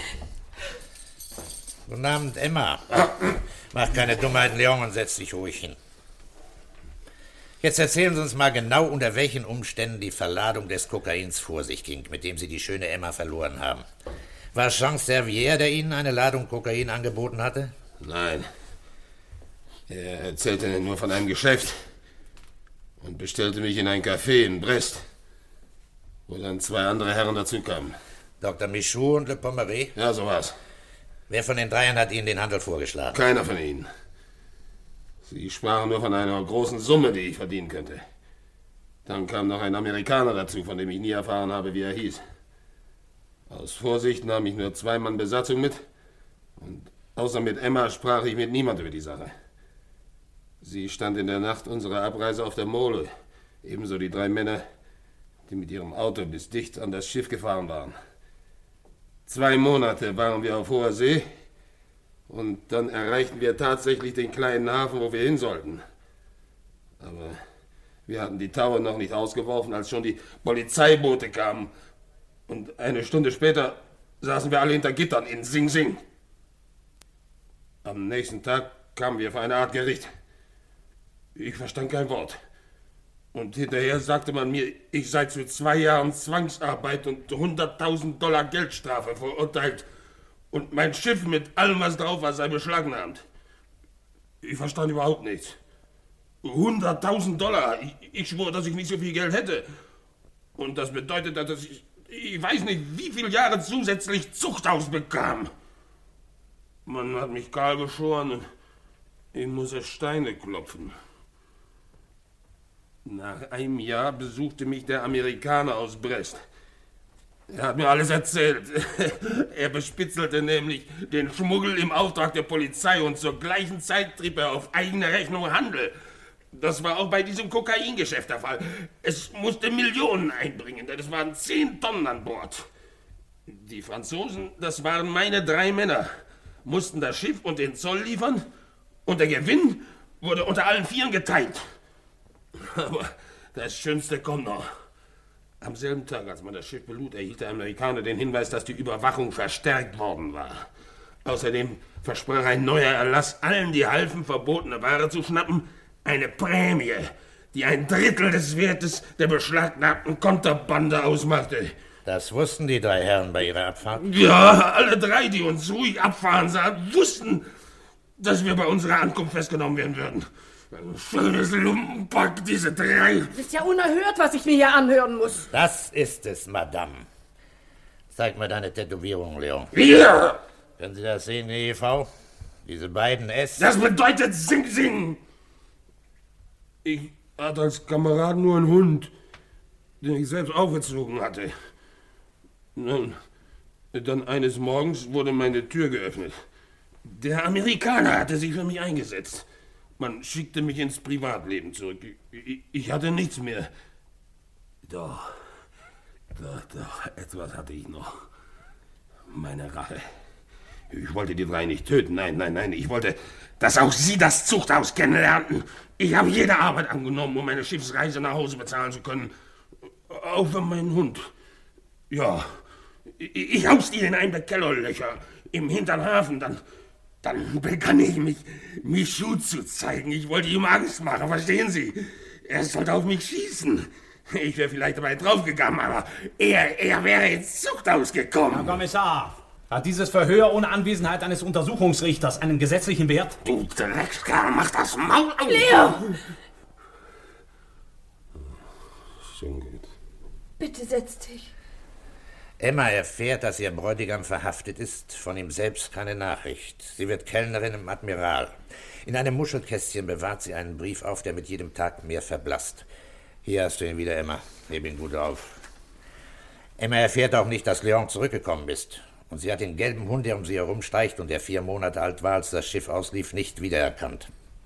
[SPEAKER 6] Guten Abend, Emma. Mach keine Dummheiten, Leon, und setz dich ruhig hin. Jetzt erzählen Sie uns mal genau, unter welchen Umständen die Verladung des Kokains vor sich ging, mit dem Sie die schöne Emma verloren haben. War Jean Servier, der Ihnen eine Ladung Kokain angeboten hatte?
[SPEAKER 20] Nein. Er erzählte nur von einem Geschäft und bestellte mich in ein Café in Brest, wo dann 2 andere Herren dazukamen.
[SPEAKER 6] Dr. Michaud und Le Pommeret?
[SPEAKER 20] Ja, so war's.
[SPEAKER 6] Wer von den 3 hat Ihnen den Handel vorgeschlagen?
[SPEAKER 20] Keiner von ihnen. Sie sprachen nur von einer großen Summe, die ich verdienen könnte. Dann kam noch ein Amerikaner dazu, von dem ich nie erfahren habe, wie er hieß. Aus Vorsicht nahm ich nur 2 Mann Besatzung mit und außer mit Emma sprach ich mit niemand über die Sache. Sie stand in der Nacht unserer Abreise auf der Mole, ebenso die 3 Männer, die mit ihrem Auto bis dicht an das Schiff gefahren waren. 2 Monate waren wir auf hoher See und dann erreichten wir tatsächlich den kleinen Hafen, wo wir hin sollten. Aber wir hatten die Taue noch nicht ausgeworfen, als schon die Polizeiboote kamen. Und eine Stunde später saßen wir alle hinter Gittern in Sing Sing. Am nächsten Tag kamen wir vor eine Art Gericht. Ich verstand kein Wort. Und hinterher sagte man mir, ich sei zu 2 Jahren Zwangsarbeit und $100.000 Geldstrafe verurteilt. Und mein Schiff mit allem, was drauf war, sei beschlagnahmt. Ich verstand überhaupt nichts. $100.000. Ich schwor, dass ich nicht so viel Geld hätte. Und das bedeutet, dass ich weiß nicht, wie viele Jahre zusätzlich Zuchthaus bekam. Man hat mich kahl geschoren und ich musste Steine klopfen. Nach einem Jahr besuchte mich der Amerikaner aus Brest.
[SPEAKER 11] Er hat mir alles erzählt. Er bespitzelte nämlich den Schmuggel im Auftrag der Polizei und zur gleichen Zeit trieb er auf eigene Rechnung Handel. Das war auch bei diesem Kokaingeschäft der Fall. Es musste Millionen einbringen, denn es waren 10 Tonnen an Bord. Die Franzosen, das waren meine 3 Männer, mussten das Schiff und den Zoll liefern und der Gewinn wurde unter allen 4 geteilt. Aber das Schönste kommt noch. Am selben Tag, als man das Schiff belud, erhielt der Amerikaner den Hinweis, dass die Überwachung verstärkt worden war. Außerdem versprach ein neuer Erlass, allen, die halfen, verbotene Ware zu schnappen, eine Prämie, die 1/3 des Wertes der beschlagnahmten Konterbande ausmachte.
[SPEAKER 6] Das wussten die 3 Herren bei ihrer Abfahrt?
[SPEAKER 11] Ja, alle 3, die uns ruhig abfahren sahen, wussten, dass wir bei unserer Ankunft festgenommen werden würden. Ein schönes Lumpenpack, diese 3.
[SPEAKER 1] Das ist ja unerhört, was ich mir hier anhören muss.
[SPEAKER 6] Das ist es, Madame. Zeig mir deine Tätowierung, Leon.
[SPEAKER 11] Hier!
[SPEAKER 6] Können Sie das sehen, Ehefrau? Diese beiden S.
[SPEAKER 11] Das bedeutet Sing Sing. Ich hatte als Kamerad nur einen Hund, den ich selbst aufgezogen hatte. Nun, dann eines Morgens wurde meine Tür geöffnet. Der Amerikaner hatte sich für mich eingesetzt. Man schickte mich ins Privatleben zurück. Ich hatte nichts mehr. Doch, etwas hatte ich noch. Meine Rache. Ich wollte die 3 nicht töten, nein. Ich wollte, dass auch Sie das Zuchthaus kennenlernten. Ich habe jede Arbeit angenommen, um meine Schiffsreise nach Hause bezahlen zu können. Auch für meinen Hund. Ja, ich hauste ihn in einem der Kellerlöcher im hinteren Hafen. Dann begann ich mich Michaud zu zeigen. Ich wollte ihm Angst machen, verstehen Sie? Er sollte auf mich schießen. Ich wäre vielleicht dabei draufgegangen, aber er wäre ins Zuchthaus gekommen.
[SPEAKER 13] Herr Kommissar, hat dieses Verhör ohne Anwesenheit eines Untersuchungsrichters einen gesetzlichen Wert?
[SPEAKER 11] Du Dreckskerl, mach das Maul auf!
[SPEAKER 1] Leo!
[SPEAKER 11] Schon gut.
[SPEAKER 8] Bitte setz dich.
[SPEAKER 6] Emma erfährt, dass ihr Bräutigam verhaftet ist, von ihm selbst keine Nachricht. Sie wird Kellnerin im Admiral. In einem Muschelkästchen bewahrt sie einen Brief auf, der mit jedem Tag mehr verblasst. Hier hast du ihn wieder, Emma. Heb ihn gut auf. Emma erfährt auch nicht, dass Leon zurückgekommen ist. Und sie hat den gelben Hund, der um sie herumstreicht und der 4 Monate alt war, als das Schiff auslief, nicht wiedererkannt.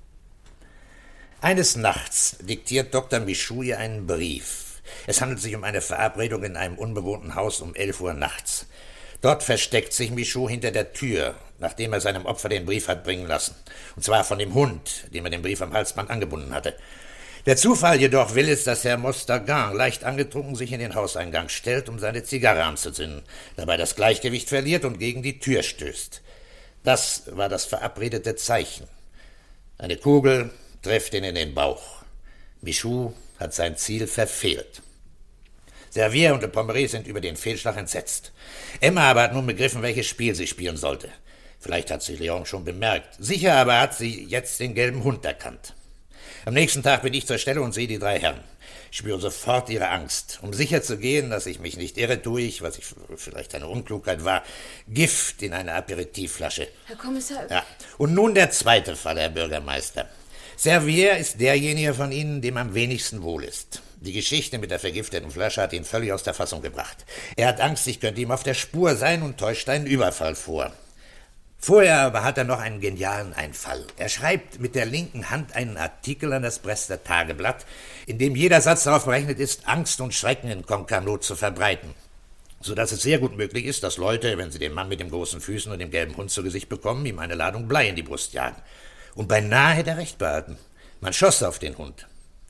[SPEAKER 6] Eines Nachts diktiert Dr. Michaud ihr einen Brief. Es handelt sich um eine Verabredung in einem unbewohnten Haus um 11 Uhr nachts. Dort versteckt sich Michaud hinter der Tür, nachdem er seinem Opfer den Brief hat bringen lassen. Und zwar von dem Hund, dem er den Brief am Halsband angebunden hatte. Der Zufall jedoch will es, dass Herr Mostagain leicht angetrunken sich in den Hauseingang stellt, um seine Zigarre anzuzünden, dabei das Gleichgewicht verliert und gegen die Tür stößt. Das war das verabredete Zeichen. Eine Kugel trifft ihn in den Bauch. Michaud hat sein Ziel verfehlt. Servier und Le Pommery sind über den Fehlschlag entsetzt. Emma aber hat nun begriffen, welches Spiel sie spielen sollte. Vielleicht hat sie Leon schon bemerkt. Sicher aber hat sie jetzt den gelben Hund erkannt. Am nächsten Tag bin ich zur Stelle und sehe die 3 Herren. Ich spüre sofort ihre Angst. Um sicher zu gehen, dass ich mich nicht irre, tue ich, was vielleicht eine Unklugheit war, Gift in eine Aperitivflasche.
[SPEAKER 8] Herr Kommissar...
[SPEAKER 6] Ja. Und nun der zweite Fall, Herr Bürgermeister. Servier ist derjenige von Ihnen, dem am wenigsten wohl ist. Die Geschichte mit der vergifteten Flasche hat ihn völlig aus der Fassung gebracht. Er hat Angst, ich könnte ihm auf der Spur sein und täuscht einen Überfall vor. Vorher aber hat er noch einen genialen Einfall. Er schreibt mit der linken Hand einen Artikel an das Brester Tageblatt, in dem jeder Satz darauf berechnet ist, Angst und Schrecken in Concarneau zu verbreiten. Sodass es sehr gut möglich ist, dass Leute, wenn sie den Mann mit den großen Füßen und dem gelben Hund zu Gesicht bekommen, ihm eine Ladung Blei in die Brust jagen. Und beinahe hätte er recht behalten. Man schoss auf den Hund.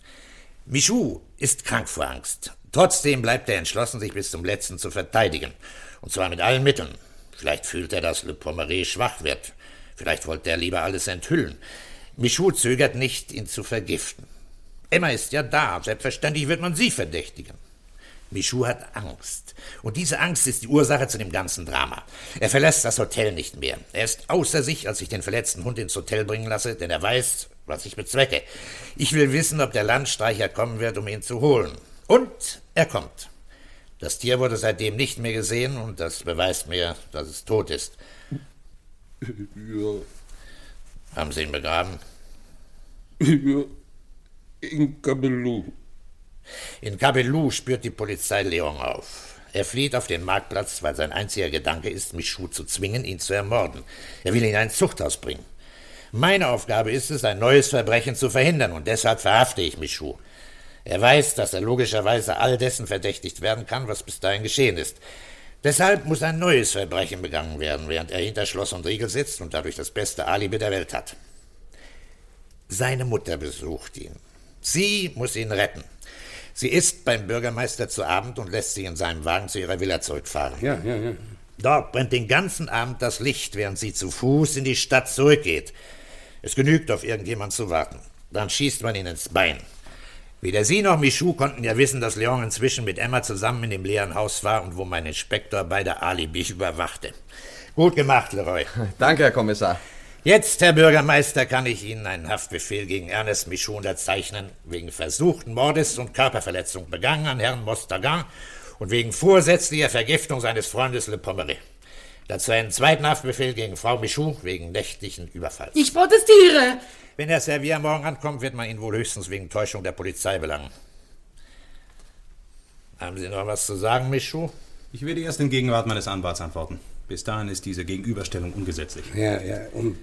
[SPEAKER 6] Michaud ist krank vor Angst. Trotzdem bleibt er entschlossen, sich bis zum Letzten zu verteidigen. Und zwar mit allen Mitteln. Vielleicht fühlt er, dass Le Pommery schwach wird. Vielleicht wollte er lieber alles enthüllen. Michaud zögert nicht, ihn zu vergiften. Emma ist ja da. Selbstverständlich wird man sie verdächtigen. Michaud hat Angst. Und diese Angst ist die Ursache zu dem ganzen Drama. Er verlässt das Hotel nicht mehr. Er ist außer sich, als ich den verletzten Hund ins Hotel bringen lasse, denn er weiß, was ich bezwecke. Ich will wissen, ob der Landstreicher kommen wird, um ihn zu holen. Und er kommt. Das Tier wurde seitdem nicht mehr gesehen und das beweist mir, dass es tot ist.
[SPEAKER 11] Ja.
[SPEAKER 6] Haben Sie ihn begraben?
[SPEAKER 11] Ja. In Cabellou.
[SPEAKER 6] In Cabellou spürt die Polizei Leon auf. Er flieht auf den Marktplatz, weil sein einziger Gedanke ist, Michoud zu zwingen, ihn zu ermorden. Er will ihn in ein Zuchthaus bringen. Meine Aufgabe ist es, ein neues Verbrechen zu verhindern, und deshalb verhafte ich Michoud. Er weiß, dass er logischerweise all dessen verdächtigt werden kann, was bis dahin geschehen ist. Deshalb muss ein neues Verbrechen begangen werden, während er hinter Schloss und Riegel sitzt und dadurch das beste Alibi der Welt hat. Seine Mutter besucht ihn. Sie muss ihn retten. Sie isst beim Bürgermeister zu Abend und lässt sich in seinem Wagen zu ihrer Villa zurückfahren.
[SPEAKER 3] Ja.
[SPEAKER 6] Dort brennt den ganzen Abend das Licht, während sie zu Fuß in die Stadt zurückgeht. Es genügt, auf irgendjemand zu warten. Dann schießt man ihn ins Bein. Weder sie noch Michoud konnten ja wissen, dass Léon inzwischen mit Emma zusammen in dem leeren Haus war und wo mein Inspektor beide Alibi überwachte. Gut gemacht, Leroy.
[SPEAKER 18] Danke, Herr Kommissar.
[SPEAKER 6] Jetzt, Herr Bürgermeister, kann ich Ihnen einen Haftbefehl gegen Ernest Michoud unterzeichnen, wegen versuchten Mordes und Körperverletzung begangen an Herrn Mostagain und wegen vorsätzlicher Vergiftung seines Freundes Le Pommery. Dazu einen zweiten Haftbefehl gegen Frau Michoud wegen nächtlichen Überfalls.
[SPEAKER 1] Ich protestiere!
[SPEAKER 6] Wenn der Servier morgen ankommt, wird man ihn wohl höchstens wegen Täuschung der Polizei belangen. Haben Sie noch was zu sagen, Michoud?
[SPEAKER 13] Ich werde erst in Gegenwart meines Anwalts antworten. Bis dahin ist diese Gegenüberstellung ungesetzlich.
[SPEAKER 3] Ja. Und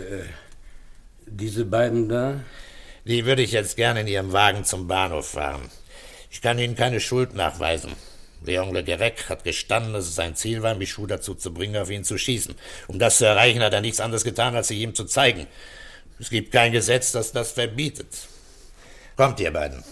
[SPEAKER 3] diese beiden da?
[SPEAKER 6] Die würde ich jetzt gerne in Ihrem Wagen zum Bahnhof fahren. Ich kann Ihnen keine Schuld nachweisen. Léon Le Guérec hat gestanden, dass es sein Ziel war, Michoud dazu zu bringen, auf ihn zu schießen. Um das zu erreichen, hat er nichts anderes getan, als sich ihm zu zeigen. Es gibt kein Gesetz, das das verbietet. Kommt, ihr beiden.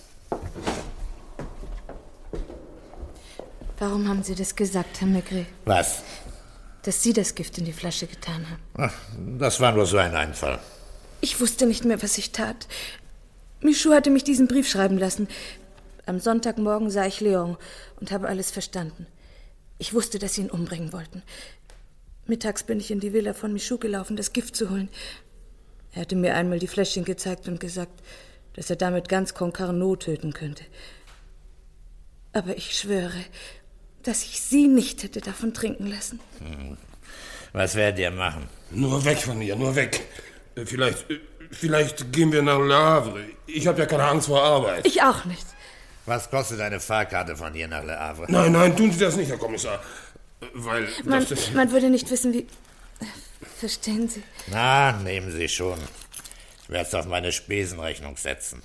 [SPEAKER 8] Warum haben Sie das gesagt, Herr Maigret?
[SPEAKER 6] Was?
[SPEAKER 8] Dass Sie das Gift in die Flasche getan haben.
[SPEAKER 6] Ach, das war nur so ein Einfall.
[SPEAKER 8] Ich wusste nicht mehr, was ich tat. Michoud hatte mich diesen Brief schreiben lassen. Am Sonntagmorgen sah ich Léon und habe alles verstanden. Ich wusste, dass Sie ihn umbringen wollten. Mittags bin ich in die Villa von Michoud gelaufen, das Gift zu holen. Er hatte mir einmal die Fläschchen gezeigt und gesagt, dass er damit ganz Concarneau töten könnte. Aber ich schwöre, dass ich Sie nicht hätte davon trinken lassen.
[SPEAKER 6] Was werdet ihr machen?
[SPEAKER 11] Nur weg von hier, nur weg. Vielleicht gehen wir nach Le Havre. Ich habe ja keine Angst vor Arbeit.
[SPEAKER 8] Ich auch nicht.
[SPEAKER 6] Was kostet eine Fahrkarte von hier nach Le Havre?
[SPEAKER 11] Nein, tun Sie das nicht, Herr Kommissar. Weil
[SPEAKER 8] man würde nicht wissen, wie... Verstehen Sie?
[SPEAKER 6] Na, nehmen Sie schon. Ich werde es auf meine Spesenrechnung setzen.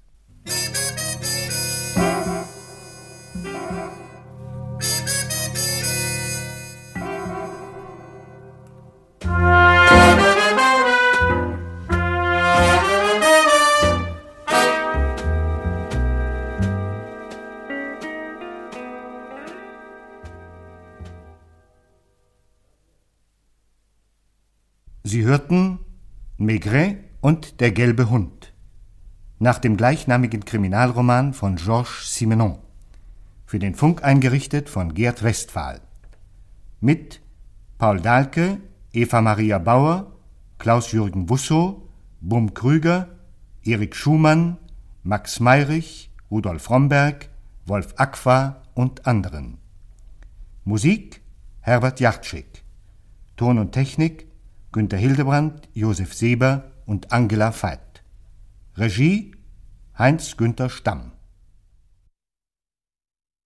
[SPEAKER 5] Sie hörten Maigret und der gelbe Hund nach dem gleichnamigen Kriminalroman von Georges Simenon, für den Funk eingerichtet von Gerd Westphal, mit Paul Dahlke, Eva Maria Bauer, Klaus-Jürgen Wussow, Bum Krüger, Erik Schumann, Max Meyrich, Rudolf Romberg, Wolf Aqua und anderen. Musik Herbert Jachczyk. Ton und Technik Günter Hildebrand, Josef Seber und Angela Veit. Regie Heinz-Günther Stamm.